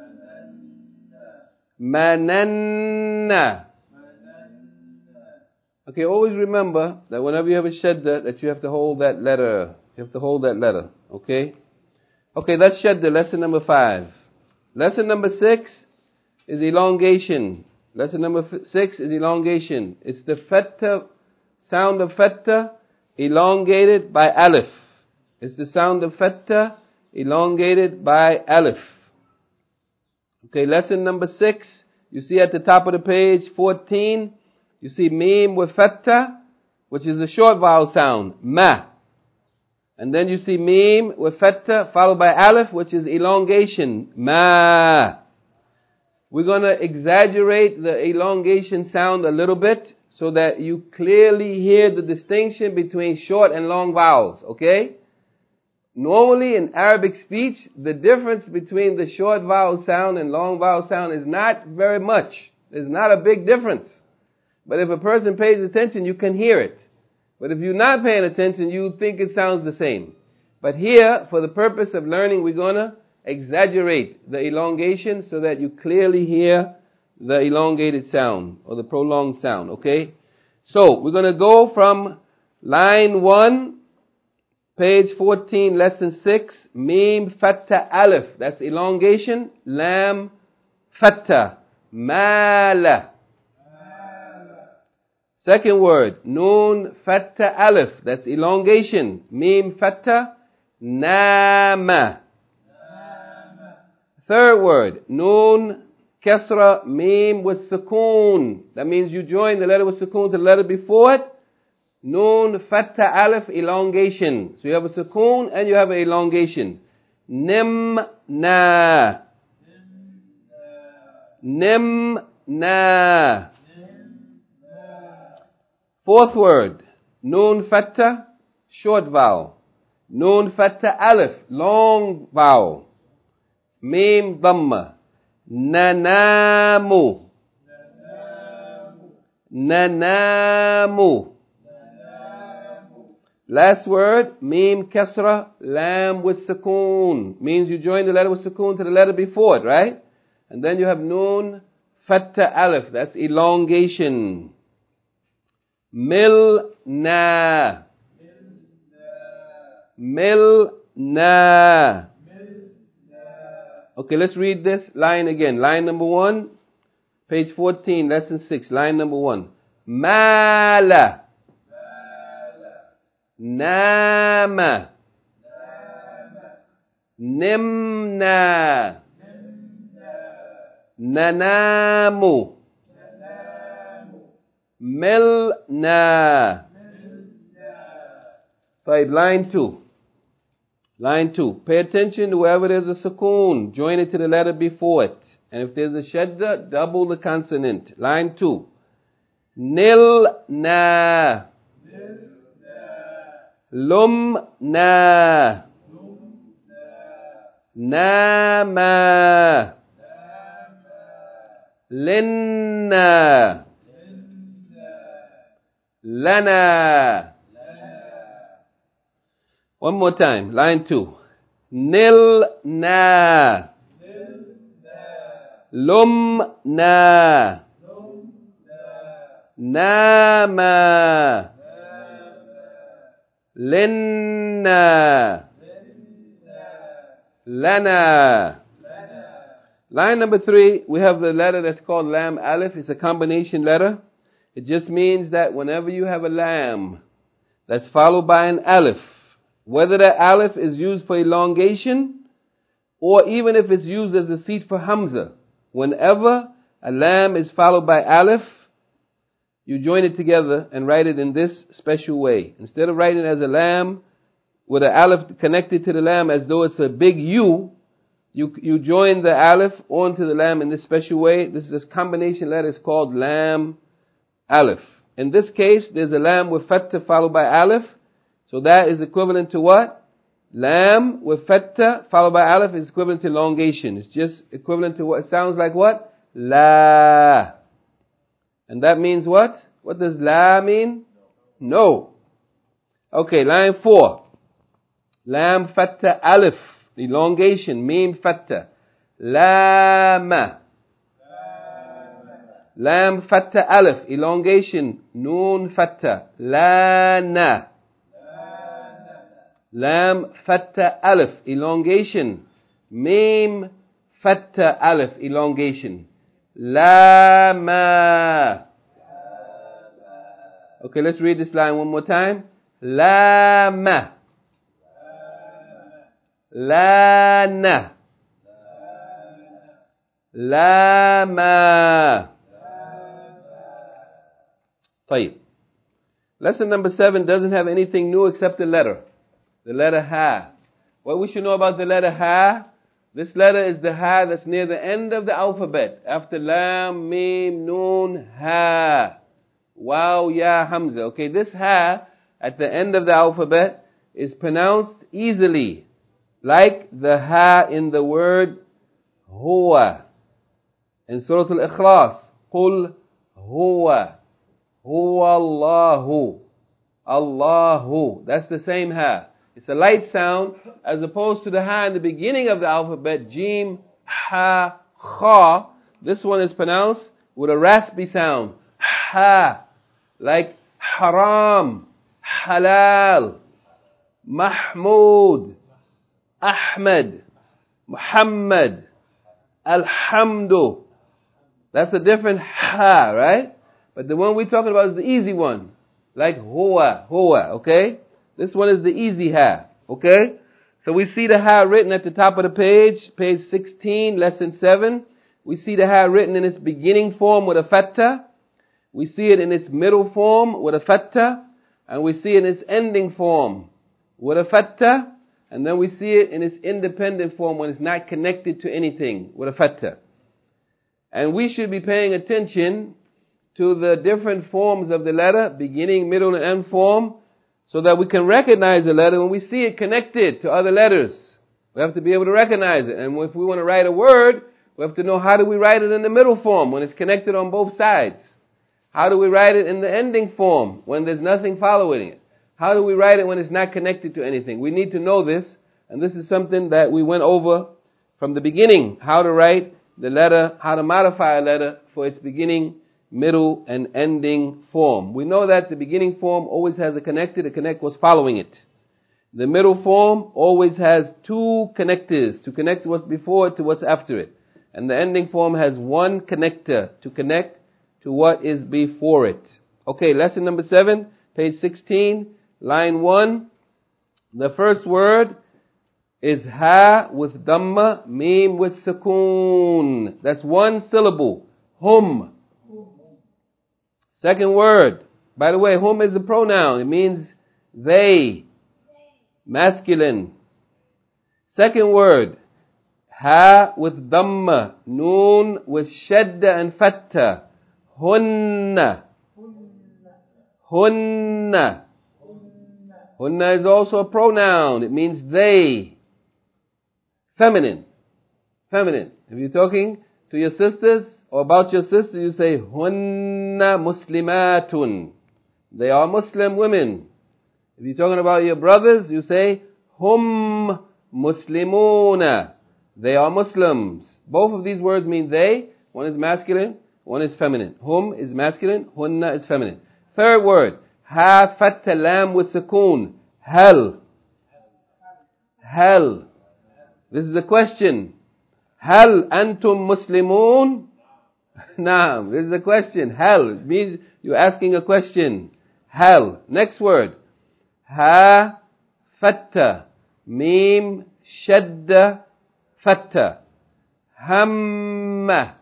Mananna. Okay, always remember that whenever you have a shadda, that you have to hold that letter. You have to hold that letter. Okay? Okay, that's shadda, lesson number five. Lesson number six is elongation. Lesson number f- six is elongation. It's the fatta, sound of fatta, elongated by alif. It's the sound of fatta, elongated by alif. Okay, lesson number six, you see at the top of the page, fourteen, you see mim with fatta, which is a short vowel sound, ma. And then you see mim with fatta, followed by alif, which is elongation, ma. We're going to exaggerate the elongation sound a little bit, so that you clearly hear the distinction between short and long vowels, okay? Normally in Arabic speech, the difference between the short vowel sound and long vowel sound is not very much. There's not a big difference. But if a person pays attention, you can hear it. But if you're not paying attention, you think it sounds the same. But here, for the purpose of learning, we're going to exaggerate the elongation so that you clearly hear the elongated sound or the prolonged sound, okay? So, we're going to go from line one, page fourteen, lesson six, Mim Fatta Alif. That's elongation. Lam Fatta. Mala. Second word, Noon Fatta Alif. That's elongation. Mim Fatta. Nama. Third word, Noon Kasra Mim with Sukoon. That means you join the letter with Sukoon to the letter before it. Noon Fatta Alif, elongation. So you have a Sukoon and you have an elongation. Nim Na. Nim Na. Fourth word, Noon Fatta, short vowel. Noon Fatta Alif, long vowel. Mim Dhamma. Nanamu. Nanamu. Last word, Mim Kasra, Lam with Sukoon. Means you join the letter with Sukoon to the letter before it, right? And then you have Noon Fatta Alif. That's elongation. Mil Na. Mil Na. Okay, let's read this line again. Line number one, page fourteen, lesson six, line number one. Mala. Nama. Nimna. Nanamu. Milna. Five, line two. Line two. Pay attention to wherever there's a sukoon. Join it to the letter before it. And if there's a shadda, double the consonant. Line two. Nilna. Lumna. Nama. Linna. Lana. One more time. Line two. Nilna. Lumna. Nama. Linna. Lana. Line number three, we have the letter that's called Lam Alif. It's a combination letter. It just means that whenever you have a Lam that's followed by an Alif, whether that Alif is used for elongation or even if it's used as a seat for Hamza, whenever a Lam is followed by Alif, you join it together and write it in this special way. Instead of writing it as a Lam with an Alif connected to the Lam as though it's a big U, You you join the Alif onto the Lam in this special way. This is this combination letter. It's called Lam Alif. In this case, there's a Lam with Fatta followed by Alif. So that is equivalent to what? Lam with Fatta followed by Alif is equivalent to elongation. It's just equivalent to what? It sounds like what? La. And that means what? What does La mean? No. Okay, line four. Lam Fatta Alif. Elongation, Mim Fatta. Lama. Lam Fatta Alif. Elongation, Noon Fatta. Lana. Lam Fatta Alif. Elongation, Mim Fatta Alif. Elongation. Lama. Okay, let's read this line one more time. Lama. Lana. Lama. طيب. Lesson number seven doesn't have anything new except the letter. The letter Ha. What we should know about the letter Ha, this letter is the Ha that's near the end of the alphabet. After Lam, Mim, Noon, Ha. Waw, Ya, Hamza. Okay, this Ha at the end of the alphabet is pronounced easily, like the ha in the word huwa. In Surah Al-Ikhlas, قُلْ huwa, huwa Allahu, Allahu. That's the same ha. It's a light sound as opposed to the ha in the beginning of the alphabet, jim, ha, kha. This one is pronounced with a raspy sound, ha, like haram, halal, mahmud, ahmad, muhammad, alhamdu. That's a different ha, right? But the one we're talking about is the easy one, like huwa, huwa, okay? This one is the easy ha, okay? So we see the ha written at the top of the page, page sixteen, lesson seven. We see the ha written in its beginning form with a fatta. We see it in its middle form with a fatta. And we see it in its ending form with a fatta. And then we see it in its independent form when it's not connected to anything with a fatta. And we should be paying attention to the different forms of the letter, beginning, middle, and end form, so that we can recognize the letter when we see it connected to other letters. We have to be able to recognize it. And if we want to write a word, we have to know how do we write it in the middle form when it's connected on both sides. How do we write it in the ending form when there's nothing following it? How do we write it when it's not connected to anything? We need to know this, and this is something that we went over from the beginning. How to write the letter, how to modify a letter for its beginning, middle, and ending form. We know that the beginning form always has a connector. The connect was following it. The middle form always has two connectors to connect what's before it to what's after it. And the ending form has one connector to connect to what is before it. Okay, lesson number seven, page sixteen, line one. The first word is ha with dhamma, mim with sukoon. That's one syllable. Hum. Second word. By the way, hum is a pronoun. It means they. Masculine. Second word. Ha with dhamma, noon with shadda and fatta. Hunna. Hunna. Hunna is also a pronoun. It means they. Feminine. Feminine. If you're talking to your sisters or about your sister, you say Hunna muslimatun. They are Muslim women. If you're talking about your brothers, you say Hum muslimuna. They are Muslims. Both of these words mean they. One is masculine, one is feminine. Hum is masculine, hunna is feminine. Third word, ha fatta lam with sukoon. Hal. Hal. This is a question. Hal antum muslimun? Naam. This is a question. Hal. It means you're asking a question. Hal. Next word. Ha fatta mim shadda fatta. Hamma.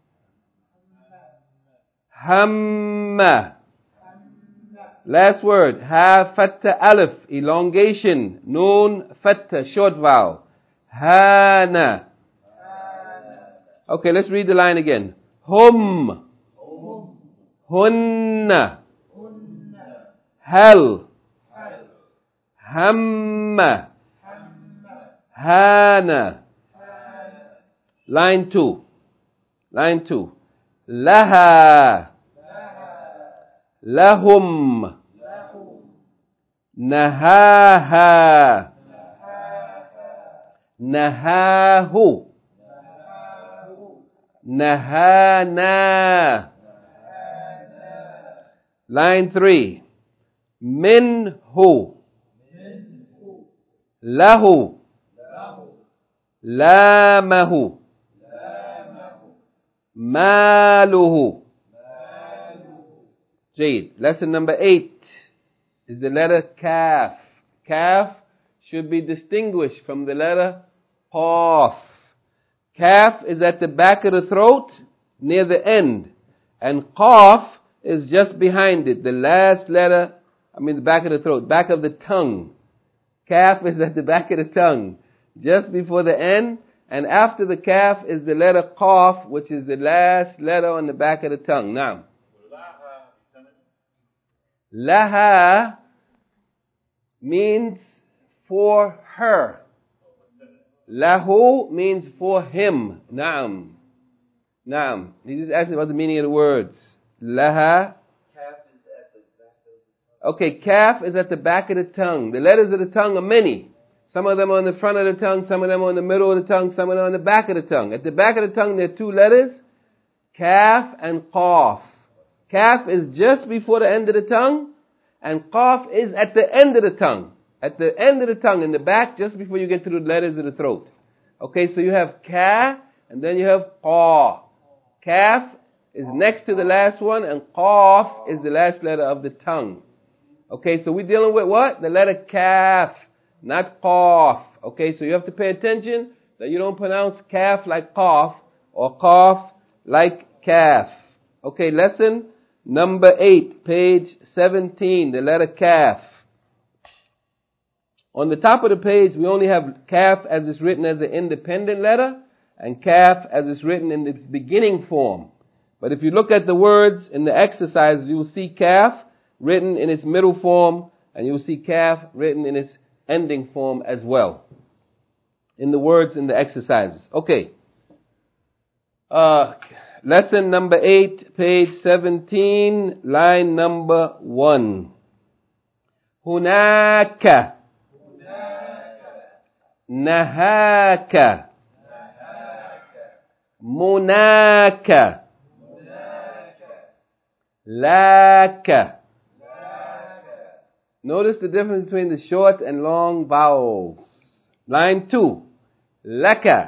Hamma. Last word. Ha fatta alif. Elongation. Noon fatta. Short vowel. Hana. Okay, let's read the line again. Hum. Hunna. Hal. Hamma. Hana. Line two. Line two. Laha. Lahum. Nahaha. Nahahu. Nahana. Line three. Minhu. Lahu. Lamahu. Maluhu. Jade. Lesson number eight is the letter kaf. Kaf should be distinguished from the letter qaf. Kaf is at the back of the throat, near the end. And qaf is just behind it, the last letter, I mean the back of the throat, back of the tongue. Kaf is at the back of the tongue, just before the end. And after the kaf is the letter qaf, which is the last letter on the back of the tongue. Now, Laha means for her. Lahu means for him. Naam. Naam. He just asked about the meaning of the words. Laha. Calf is at the back of the tongue. Okay, calf is at the back of the tongue. The letters of the tongue are many. Some of them are on the front of the tongue, some of them are on the middle of the tongue, some of them are on the back of the tongue. At the back of the tongue there are two letters, kaf and qaf. Kaf is just before the end of the tongue, and qaf is at the end of the tongue. At the end of the tongue, in the back, just before you get to the letters of the throat. Okay, so you have ka, and then you have qa. Kaf is next to the last one, and qaf is the last letter of the tongue. Okay, so we're dealing with what? The letter kaf, not qaf. Okay, so you have to pay attention that you don't pronounce kaf like qaf, or qaf like kaf. Okay, lesson number eight, page seventeen, the letter kaf. On the top of the page, we only have kaf as it's written as an independent letter, and kaf as it's written in its beginning form. But if you look at the words in the exercises, you will see kaf written in its middle form, and you will see kaf written in its ending form as well. In the words in the exercises. Okay. Uh, lesson number eight, page seventeen, line number one. Hunaka. Nahaka. Munaka. Laka. Notice the difference between the short and long vowels. Line two. Laka.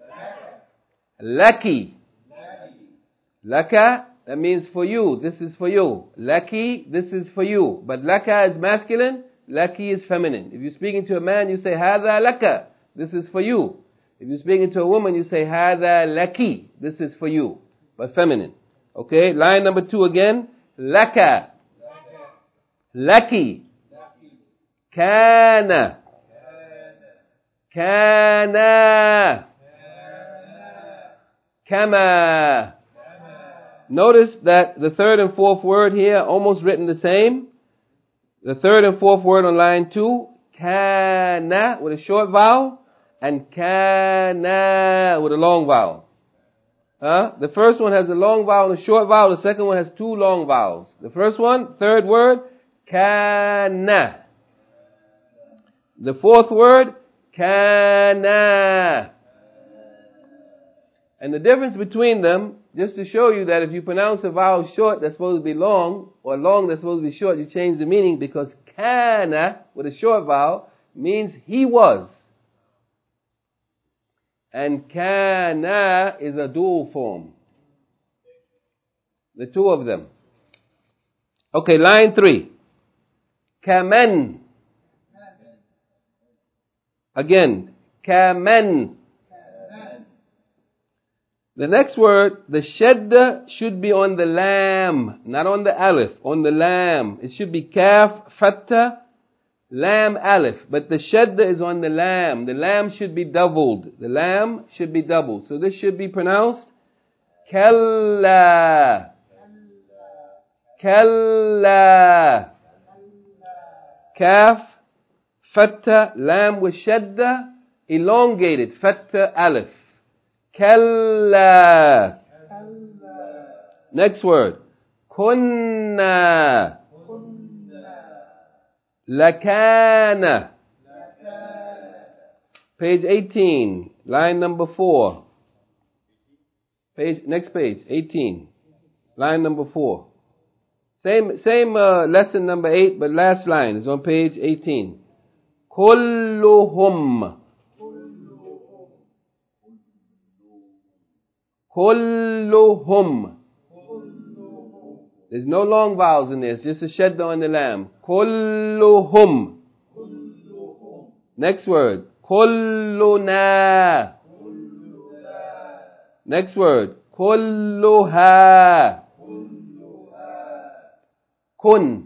Lucky. Laka, that means for you. This is for you. Lucky, this is for you. But laka is masculine. Lucky is feminine. If you're speaking to a man, you say, Hada laka. This is for you. If you're speaking to a woman, you say, Hada laki. This is for you. But feminine. Okay, line number two again. Laka. Lucky. Kana. Kana. Kama. Notice that the third and fourth word here almost written the same. The third and fourth word on line two, kana with a short vowel, and kana with a long vowel. Huh? The first one has a long vowel and a short vowel. The second one has two long vowels. The first one, third word, kana. The fourth word, kana. And the difference between them, just to show you that if you pronounce a vowel short that's supposed to be long, or long that's supposed to be short, you change the meaning, because kana, with a short vowel, means he was. And kana is a dual form. The two of them. Okay, line three. Kaman. Again, kaman. The next word, the shadda should be on the lam, not on the alif, on the lam. It should be kaf, fatta, lam, alif. But the shadda is on the lam. The lam should be doubled. The lam should be doubled. So this should be pronounced kalla. Kalla. Kaf, fatta, lam with shadda, elongated, fatta, alif. Kalla. Next word. Kunna. Lakana. Page eighteen. Line number four. Page, next page. eighteen. Line number four. Same, same uh, lesson number eight, but last line is on page eighteen. Kulluhum. Kulluhum. There's no long vowels in this, just a shadda on the lam. Kulluhum. Next word. Kulluna. Next word. Kulluha. Kun.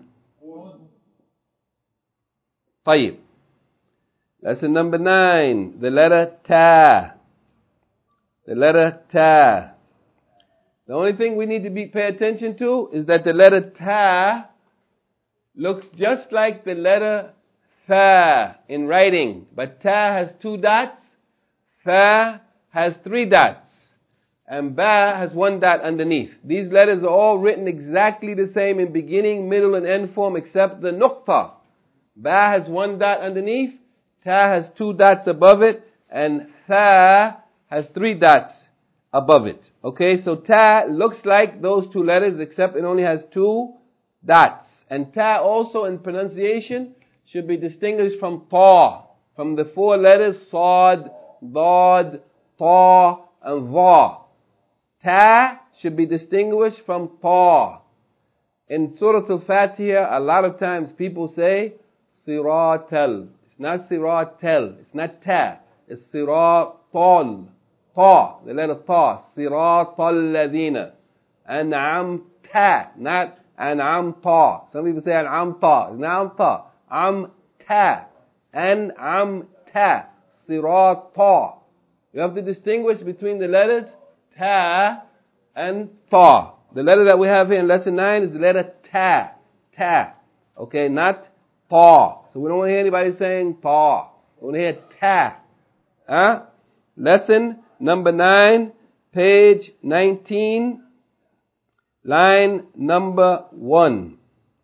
طيب. Lesson number nine. The letter ta. The letter ta. The only thing we need to be pay attention to is that the letter ta looks just like the letter Tha in writing. But ta has two dots. Tha has three dots. And ba has one dot underneath. These letters are all written exactly the same in beginning, middle, and end form except the nuqta. Ba has one dot underneath. Ta has two dots above it. And tha has three dots above it. Okay, so ta looks like those two letters except it only has two dots. And ta also in pronunciation should be distinguished from ta, from the four letters sad, dad, ta, and va. Ta should be distinguished from ta. In Surah Al-Fatiha, a lot of times people say siratal. It's not siratal. It's not ta. It's siratal. Ta, the letter ta. Siratal ladina. An'amta, not an'amta. Some people say an'amta. It's not an'amta. Amta. An'amta. Sirata. You have to distinguish between the letters ta and ta. The letter that we have here in lesson nine is the letter ta. Ta. Okay, not ta. So we don't want to hear anybody saying ta. We want to hear ta. Huh? Lesson number nine, page nineteen, line number one.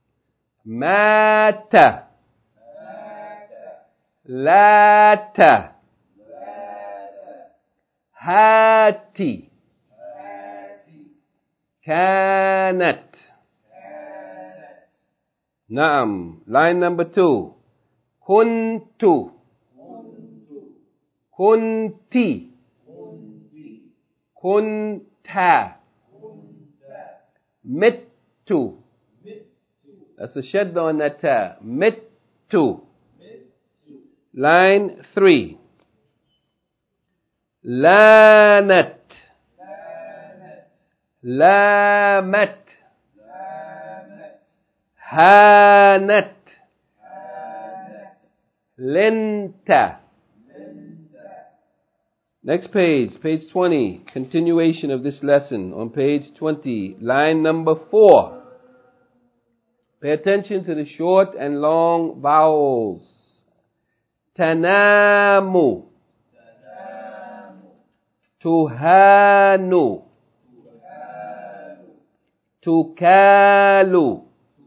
Mata. Lata. Hati. Kanat. Naam. Line number two. Kuntu. Kunti. Kunta. Mittu. That's a shadda on that ta. Mittu. Line three. Lanat. Lamat. Hanat. Lenta. Next page, page twenty. Continuation of this lesson on page twenty, line number four. Pay attention to the short and long vowels. Tanamu. Tuhanu. Tukalu.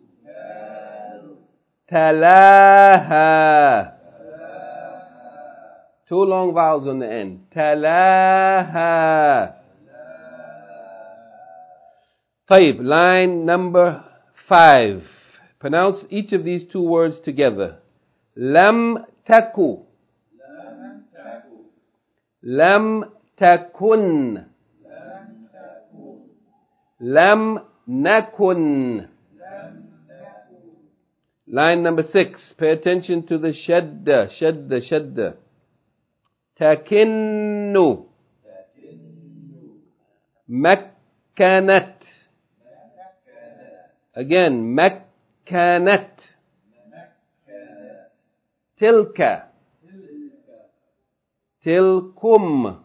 Talaha. Two long vowels on the end. Talaha. Taib, line number five. Pronounce each of these two words together. Lam taku. Lam takun. Lam nakun. Line number six. Pay attention to the shadda, shadda, shadda. Takinnu. Makkanat. Again, makkanat. Tilka. Tilkum.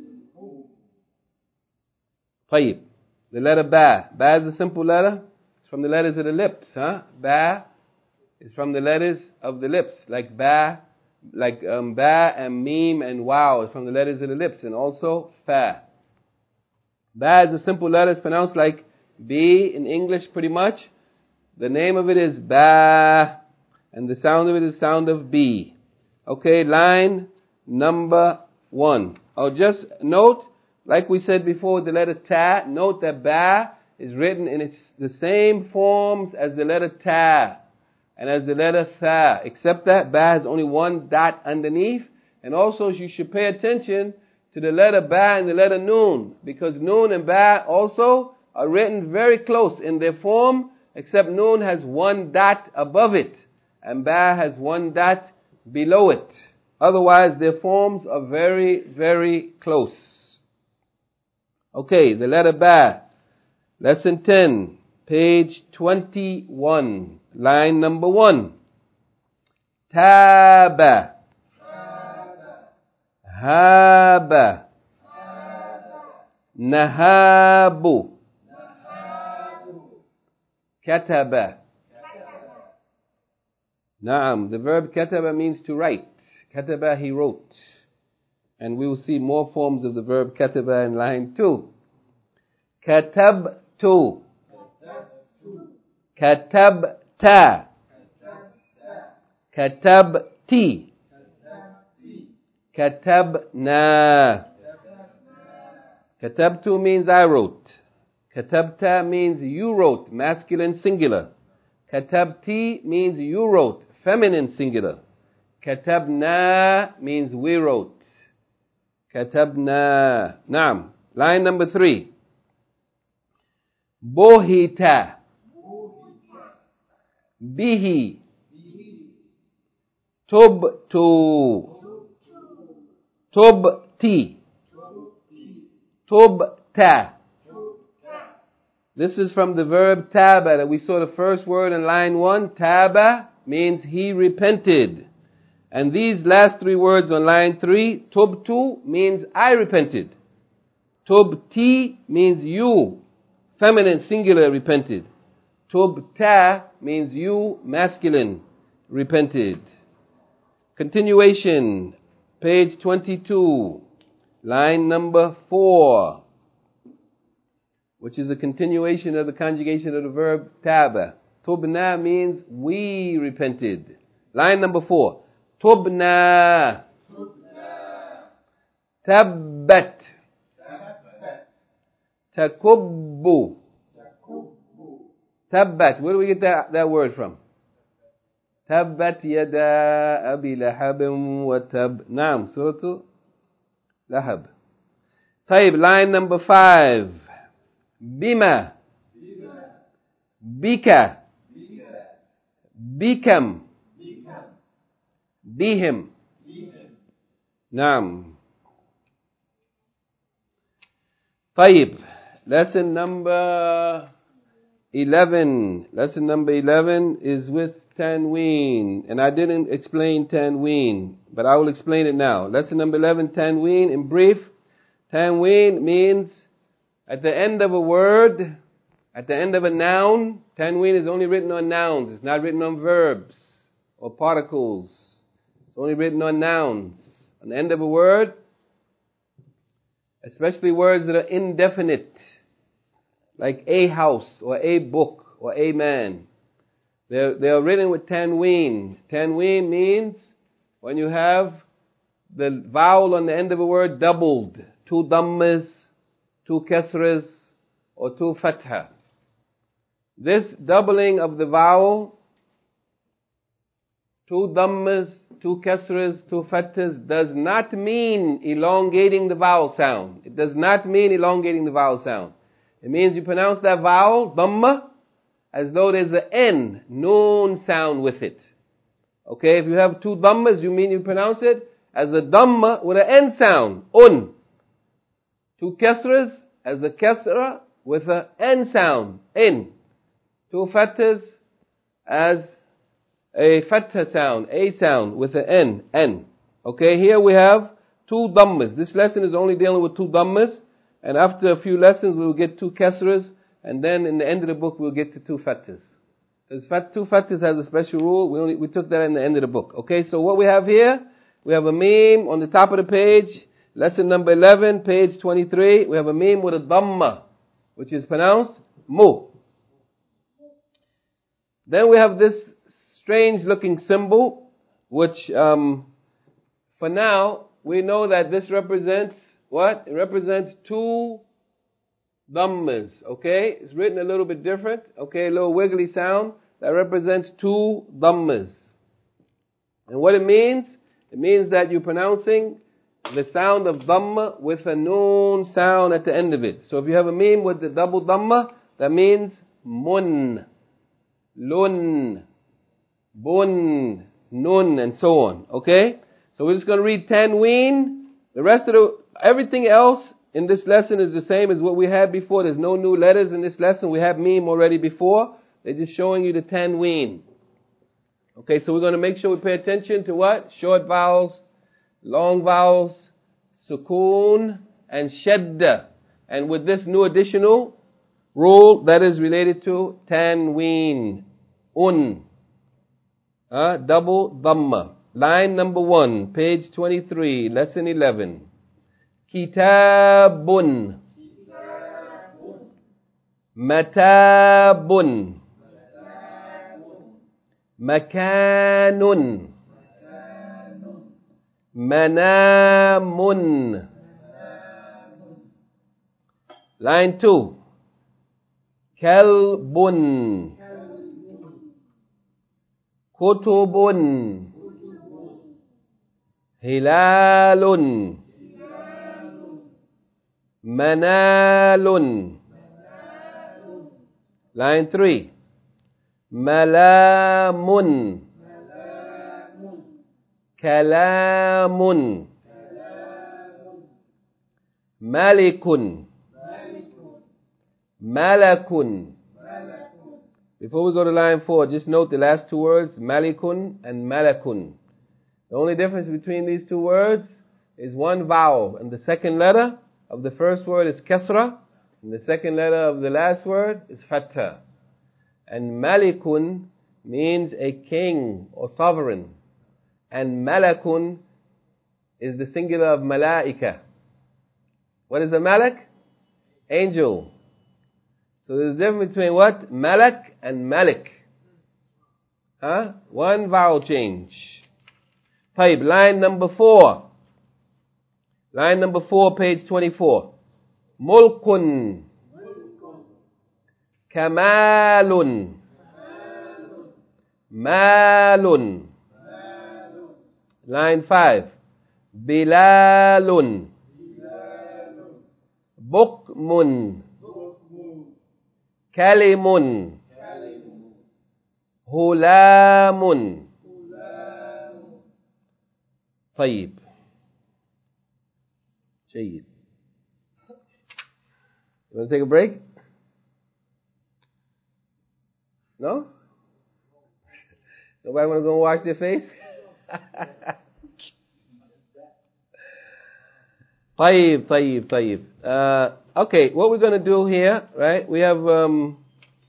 طيب. The letter ba. Ba is a simple letter. It's from the letters of the lips, huh? Ba is from the letters of the lips, like ba, like um, ba and meme and wow is from the letters of the lips, and also fa. Ba is a simple letter. It's pronounced like B in English pretty much. The name of it is ba, and the sound of it is the sound of B. Okay, line number one. Oh, just note, like we said before, the letter ta, note that ba is written in its the same forms as the letter ta and as the letter tha, except that ba has only one dot underneath. And also you should pay attention to the letter ba and the letter noon, because noon and ba also are written very close in their form, except noon has one dot above it and ba has one dot below it. Otherwise their forms are very, very close. Okay, the letter ba. Lesson ten, page twenty-one, line number one. Taba. Haba. Nahabu. Kataba. Naam. The verb kataba means to write. Kataba, he wrote. And we will see more forms of the verb kataba in line two. Katabtu. Katabta. Katabti. Katabna. Katabtu means I wrote. Katabta means you wrote, masculine singular. Katabti means you wrote, feminine singular. Katabna means we wrote. Katabna. Naam. Line number three. Bohita. Bihi. Tubtu. Tubti. Tubta. This is from the verb taba that we saw the first word in line one. Taba means he repented. And these last three words on line three, tubtu means I repented. Tubti means you, feminine singular, repented. Tubta means you, masculine, repented. Continuation, page twenty-two, line number four, which is a continuation of the conjugation of the verb taba. Tubna means we repented. Line number four. Tubna. Tabbat. Takubbu. Tabbat. Where do we get that, that word from? Tabbat yada abi lahabim wa tab. Naam, surah Lahab. Taib, line number five. Bima. Bika. Bikam. Bihim. Naam. Taib. Lesson number eleven. Lesson number eleven is with tanween. And I didn't explain tanween, but I will explain it now. Lesson number eleven, tanween. In brief, tanween means at the end of a word, at the end of a noun, tanween is only written on nouns. It's not written on verbs or particles. It's only written on nouns. On the end of a word, especially words that are indefinite, like a house or a book or a man. They're, they're written with tanween. Tanween means when you have the vowel on the end of a word doubled. Two dhammas, two kasras, or two fatha. This doubling of the vowel, two dhammas, two kasras, two fathas, does not mean elongating the vowel sound. It does not mean elongating the vowel sound. It means you pronounce that vowel, dhamma, as though there's an N, noon sound with it. Okay, if you have two dhammas, you mean you pronounce it as a dhamma with an N sound, un. Two kasras as a kasra with an N sound, in. Two fathas as a fatha sound, a sound with an N, N. Okay, here we have two dhammas. This lesson is only dealing with two dhammas, and after a few lessons we will get two kasras, and then in the end of the book we'll get to two fathas. Because fat, two fathas has a special rule, we only, we took that in the end of the book. Okay, so what we have here, we have a meme on the top of the page, lesson number eleven, page twenty-three, we have a meme with a dhamma, which is pronounced mu. Then we have this strange looking symbol, which um, for now, we know that this represents what? It represents two dhammas, okay? It's written a little bit different, okay? A little wiggly sound that represents two dhammas. And what it means? It means that you're pronouncing the sound of dhamma with a noon sound at the end of it. So if you have a meme with the double dhamma, that means mun, lun, bun, nun, and so on. Okay? So we're just going to read tanween. The rest of the, everything else in this lesson is the same as what we had before. There's no new letters in this lesson. We have meme already before. They're just showing you the tanween. Okay, so we're going to make sure we pay attention to what? Short vowels, long vowels, sukoon, and shadda. And with this new additional rule that is related to tanween. Un. Uh, double dhamma. Line number one, page twenty-three, lesson eleven. Kitabun. Matabun. Makanun. Manamun. Line two. Kalbun. Kutubun. Hilalun. Manalun. Line three. Malamun. Kalamun. Malikun. Malakun. Before we go to line four, just note the last two words, Malikun and Malakun. The only difference between these two words is one vowel, and the second letter of the first word is Kasra, and the second letter of the last word is Fatha. And Malikun means a king or sovereign, and Malakun is the singular of Malaika. What is a Malak? Angel. So there's a difference between what? Malak and Malik. Huh? One vowel change. Type line number four. Line number four, page twenty-four. Mulkun. Kamalun. Malun. Line five. Bilalun. Bukmun. Kalimun. Hulamun. طيب جيد. You want to take a break? No? Nobody want to go and wash their face? طيب طيب طيب. Uh, okay, what we're going to do here, right? We have um,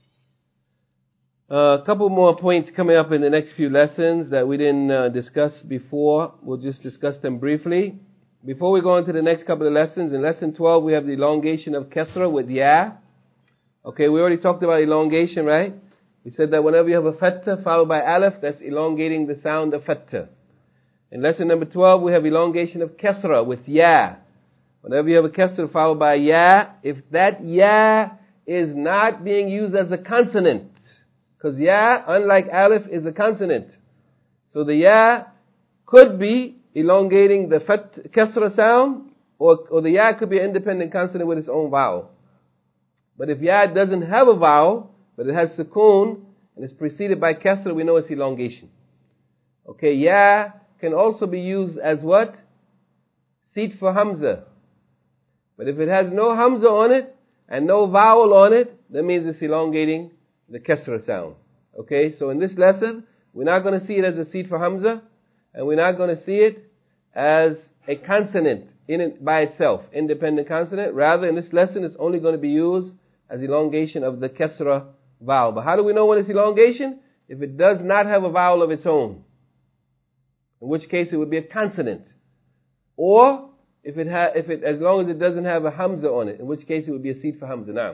a couple more points coming up in the next few lessons that we didn't uh, discuss before. We'll just discuss them briefly. Before we go into the next couple of lessons, in lesson twelve we have the elongation of Kesra with Ya. Okay, we already talked about elongation, right? We said that whenever you have a Fatta followed by Aleph, that's elongating the sound of Fatta. In lesson number twelve we have elongation of Kesra with Ya. Whenever you have a Kesra followed by Ya, if that Ya is not being used as a consonant, because Ya, unlike Aleph, is a consonant. So the Ya could be elongating the fat, Kesra sound, or, or the Ya could be an independent consonant with its own vowel. But if Ya doesn't have a vowel, but it has sukoon, and is preceded by Kesra, we know it's elongation. Okay, Ya can also be used as what? Seat for Hamza. But if it has no Hamza on it, and no vowel on it, that means it's elongating the Kesra sound. Okay, so in this lesson, we're not going to see it as a seat for Hamza, and we're not going to see it as a consonant in it by itself, independent consonant. Rather, in this lesson, it's only going to be used as elongation of the Kesra vowel. But how do we know when it's elongation? If it does not have a vowel of its own, in which case it would be a consonant. Or, if it ha- if it, as long as it doesn't have a Hamza on it, in which case it would be a seat for Hamza. Now,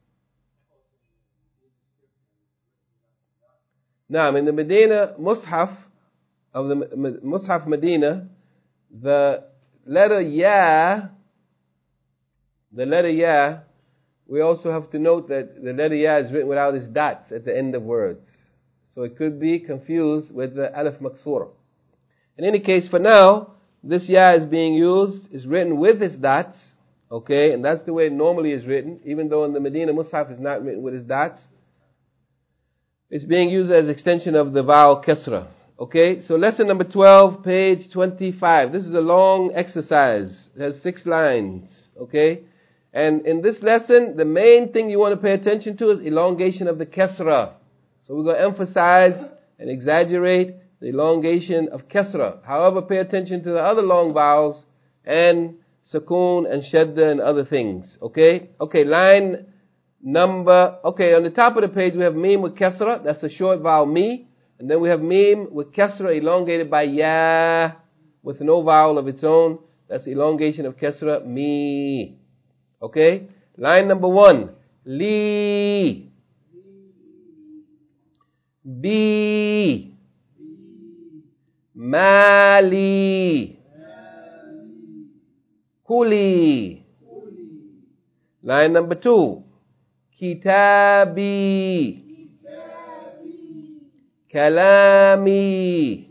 now in the Medina Mus'haf, of the Mus'haf Medina, the letter Ya, the letter Ya, we also have to note that the letter Ya is written without its dots at the end of words. So it could be confused with the Alif Maksura. In any case, for now, this Ya is being used, is written with its dots, okay, and that's the way it normally is written, even though in the Medina Mus'haf is not written with its dots. It's being used as extension of the vowel Kesra. Okay, so lesson number twelve, page twenty-five. This is a long exercise. It has six lines. Okay, and in this lesson, the main thing you want to pay attention to is elongation of the Kesra. So we're going to emphasize and exaggerate the elongation of Kesra. However, pay attention to the other long vowels and Sukoon and Shadda and other things. Okay, okay, line number, okay, on the top of the page we have Mim with Kesra. That's a short vowel, Mi. And then we have mim with kasra elongated by ya with no vowel of its own. That's elongation of kasra, mi. Okay? Line number one. Li. Bi. Mali. Kuli. Line number two. Kitabi. Kalami.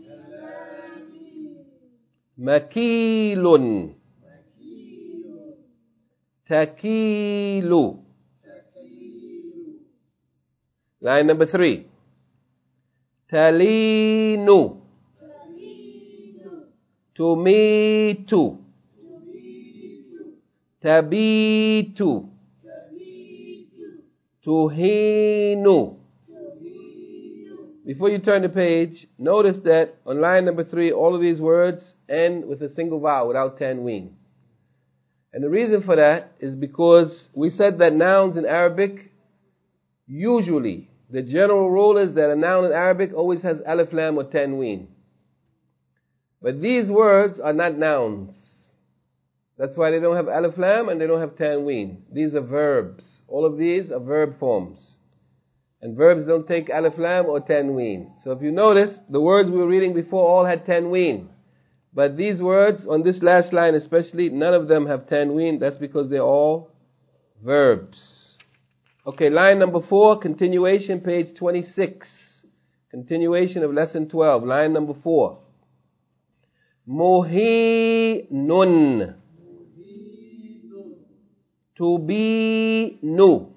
Makilun. Takilu. Line number three. Talinu. Tumitu. Tabitu. Tuhinu. Before you turn the page, notice that on line number three, all of these words end with a single vowel without tanween. And the reason for that is because we said that nouns in Arabic, usually, the general rule is that a noun in Arabic always has alif, lam, or tanween. But these words are not nouns. That's why they don't have alif, lam, and they don't have tanween. These are verbs. All of these are verb forms. And verbs don't take alif, lam, or tanween. So if you notice, the words we were reading before all had tanween. But these words, on this last line especially, none of them have tanween. That's because they're all verbs. Okay, line number four, continuation, page twenty-six. Continuation of lesson twelve, line number four. Muhinun. Tubinu.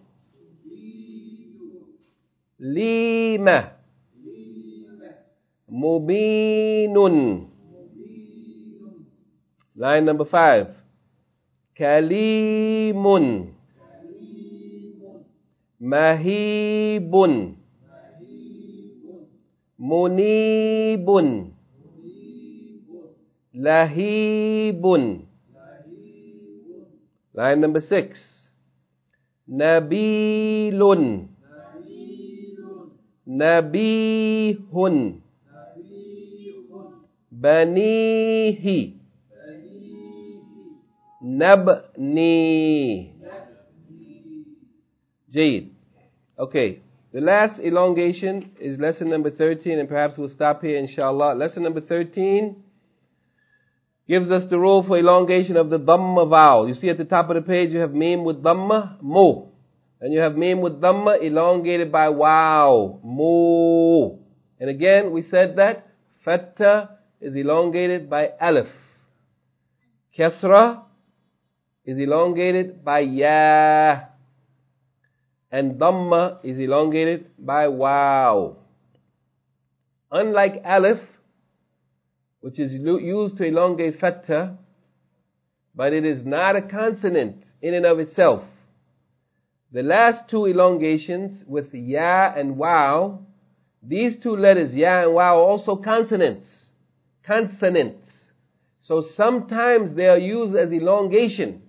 Lima. Mubinun. Line number five. Kalimun. Mahibun. Munibun. Lahibun. Line number six. Nabilun. Nabihun. Banihi. Nabni. Jade. Okay. The last elongation is lesson number thirteen, and perhaps we'll stop here, inshallah. Lesson number thirteen gives us the rule for elongation of the dhamma vowel. You see at the top of the page you have mim with dhamma, mu. And you have mim with dhamma elongated by wow, mu. And again, we said that fatha is elongated by alif. Kasra is elongated by ya. And dhamma is elongated by wow. Unlike alif, which is used to elongate fatha, but it is not a consonant in and of itself. The last two elongations with ya and wow, these two letters, ya and wow, are also consonants. Consonants. So sometimes they are used as elongation.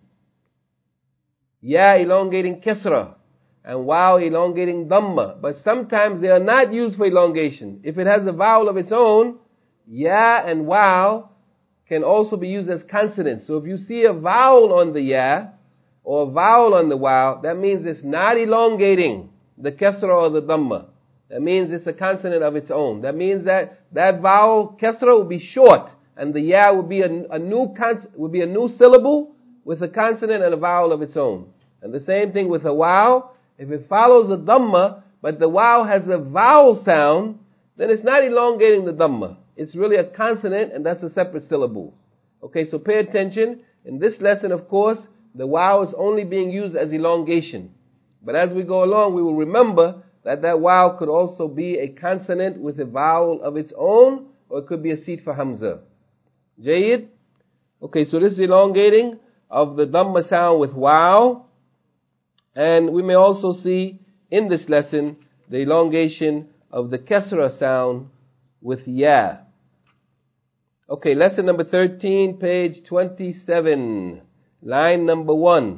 Ya elongating kasra, and wow elongating dhamma. But sometimes they are not used for elongation. If it has a vowel of its own, ya and wow can also be used as consonants. So if you see a vowel on the ya or a vowel on the wow, that means it's not elongating the kasra or the dhamma. That means it's a consonant of its own. That means that that vowel kasra will be short, and the ya will be a, a new cons- will be a new syllable with a consonant and a vowel of its own. And the same thing with a wow. If it follows a dhamma, but the wow has a vowel sound, then it's not elongating the dhamma. It's really a consonant, and that's a separate syllable. Okay, so pay attention. In this lesson, of course, the wow is only being used as elongation. But as we go along, we will remember that that wow could also be a consonant with a vowel of its own, or it could be a seat for hamza. Jayid? Okay, so this is elongating of the dhamma sound with wow. And we may also see in this lesson the elongation of the kasra sound with ya. Okay, lesson number thirteen, page twenty-seven, line number one.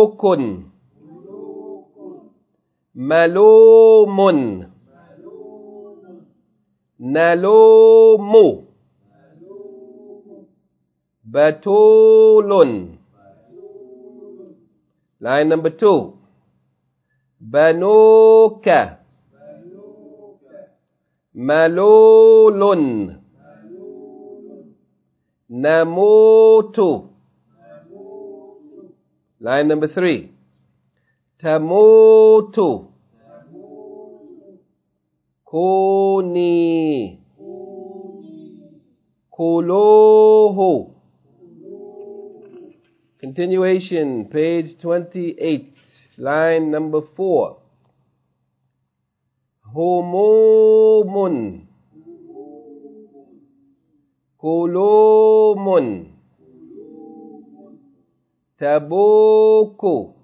Mulukun. Malumun. Nalumu. Batulun. Line number two. Banuka. Malulun. Namutu. Line number three. Tamutu. Kuni. Kuluhu. Continuation, page twenty-eight, line number four. Humumun. Kulumun. Tabuku.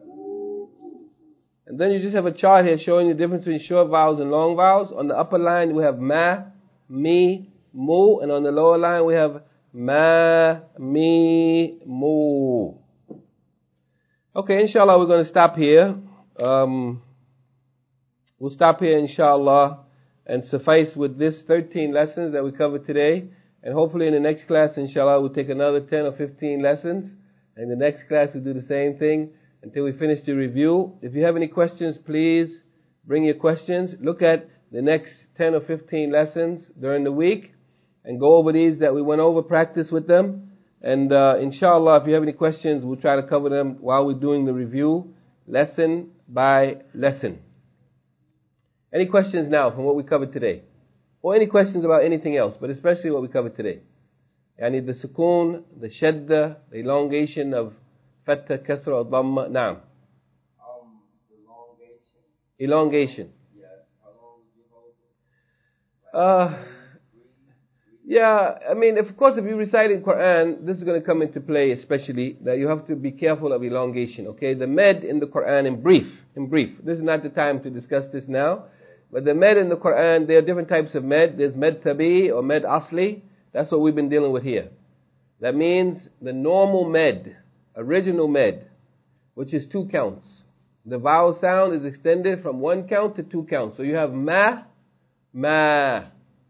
And then you just have a chart here showing the difference between short vowels and long vowels. On the upper line we have ma, mi, mu, and on the lower line we have ma, mi, mu. Okay, inshallah we're going to stop here. Um, we'll stop here inshallah and suffice with this thirteen lessons that we covered today. And hopefully in the next class inshallah we'll take another ten or fifteen lessons. And the next class we'll do the same thing until we finish the review. If you have any questions, please bring your questions. Look at the next ten or fifteen lessons during the week and go over these that we went over, practice with them. And uh, inshallah, if you have any questions, we'll try to cover them while we're doing the review, lesson by lesson. Any questions now from what we covered today? Or any questions about anything else, but especially what we covered today? I need the sukoon, the shadda, the elongation of fatha, kasra, or dhamma. Naam. Um, elongation. Elongation. Yes. How long would you hold it? Uh, yeah, I mean, of course, if you recite in Quran, this is going to come into play, especially that you have to be careful of elongation. Okay, the med in the Quran, in brief, in brief. This is not the time to discuss this now, but the med in the Quran, there are different types of med. There's med tabi or med asli. That's what we've been dealing with here. That means the normal med, original med, which is two counts. The vowel sound is extended from one count to two counts. So you have ma, ma,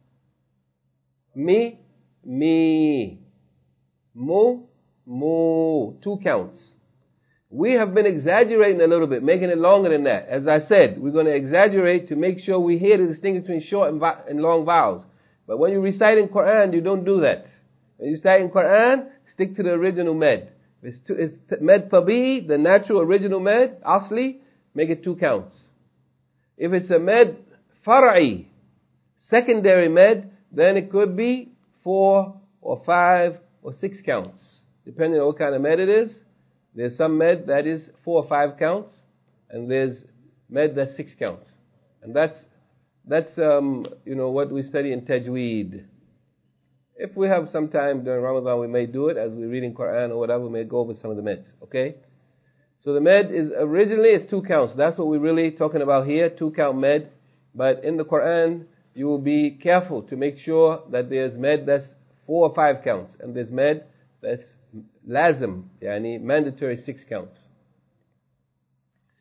mi, mi, mu, mu, two counts. We have been exaggerating a little bit, making it longer than that. As I said, we're going to exaggerate to make sure we hear the distinction between short and, vo- and long vowels. But when you recite in Quran, you don't do that. When you recite in Quran, stick to the original med. If it's, two, it's med tabi, the natural original med, asli, make it two counts. If it's a med far'i, secondary med, then it could be four or five or six counts, depending on what kind of med it is. There's some med that is four or five counts, and there's med that's six counts. And that's That's, um, you know, what we study in Tajweed. If we have some time during Ramadan, we may do it as we read in Quran or whatever, we may go over some of the meds, okay? So the med is, originally it's two counts. That's what we're really talking about here, two count med. But in the Quran, you will be careful to make sure that there's med that's four or five counts. And there's med that's lazim, yani mandatory six counts.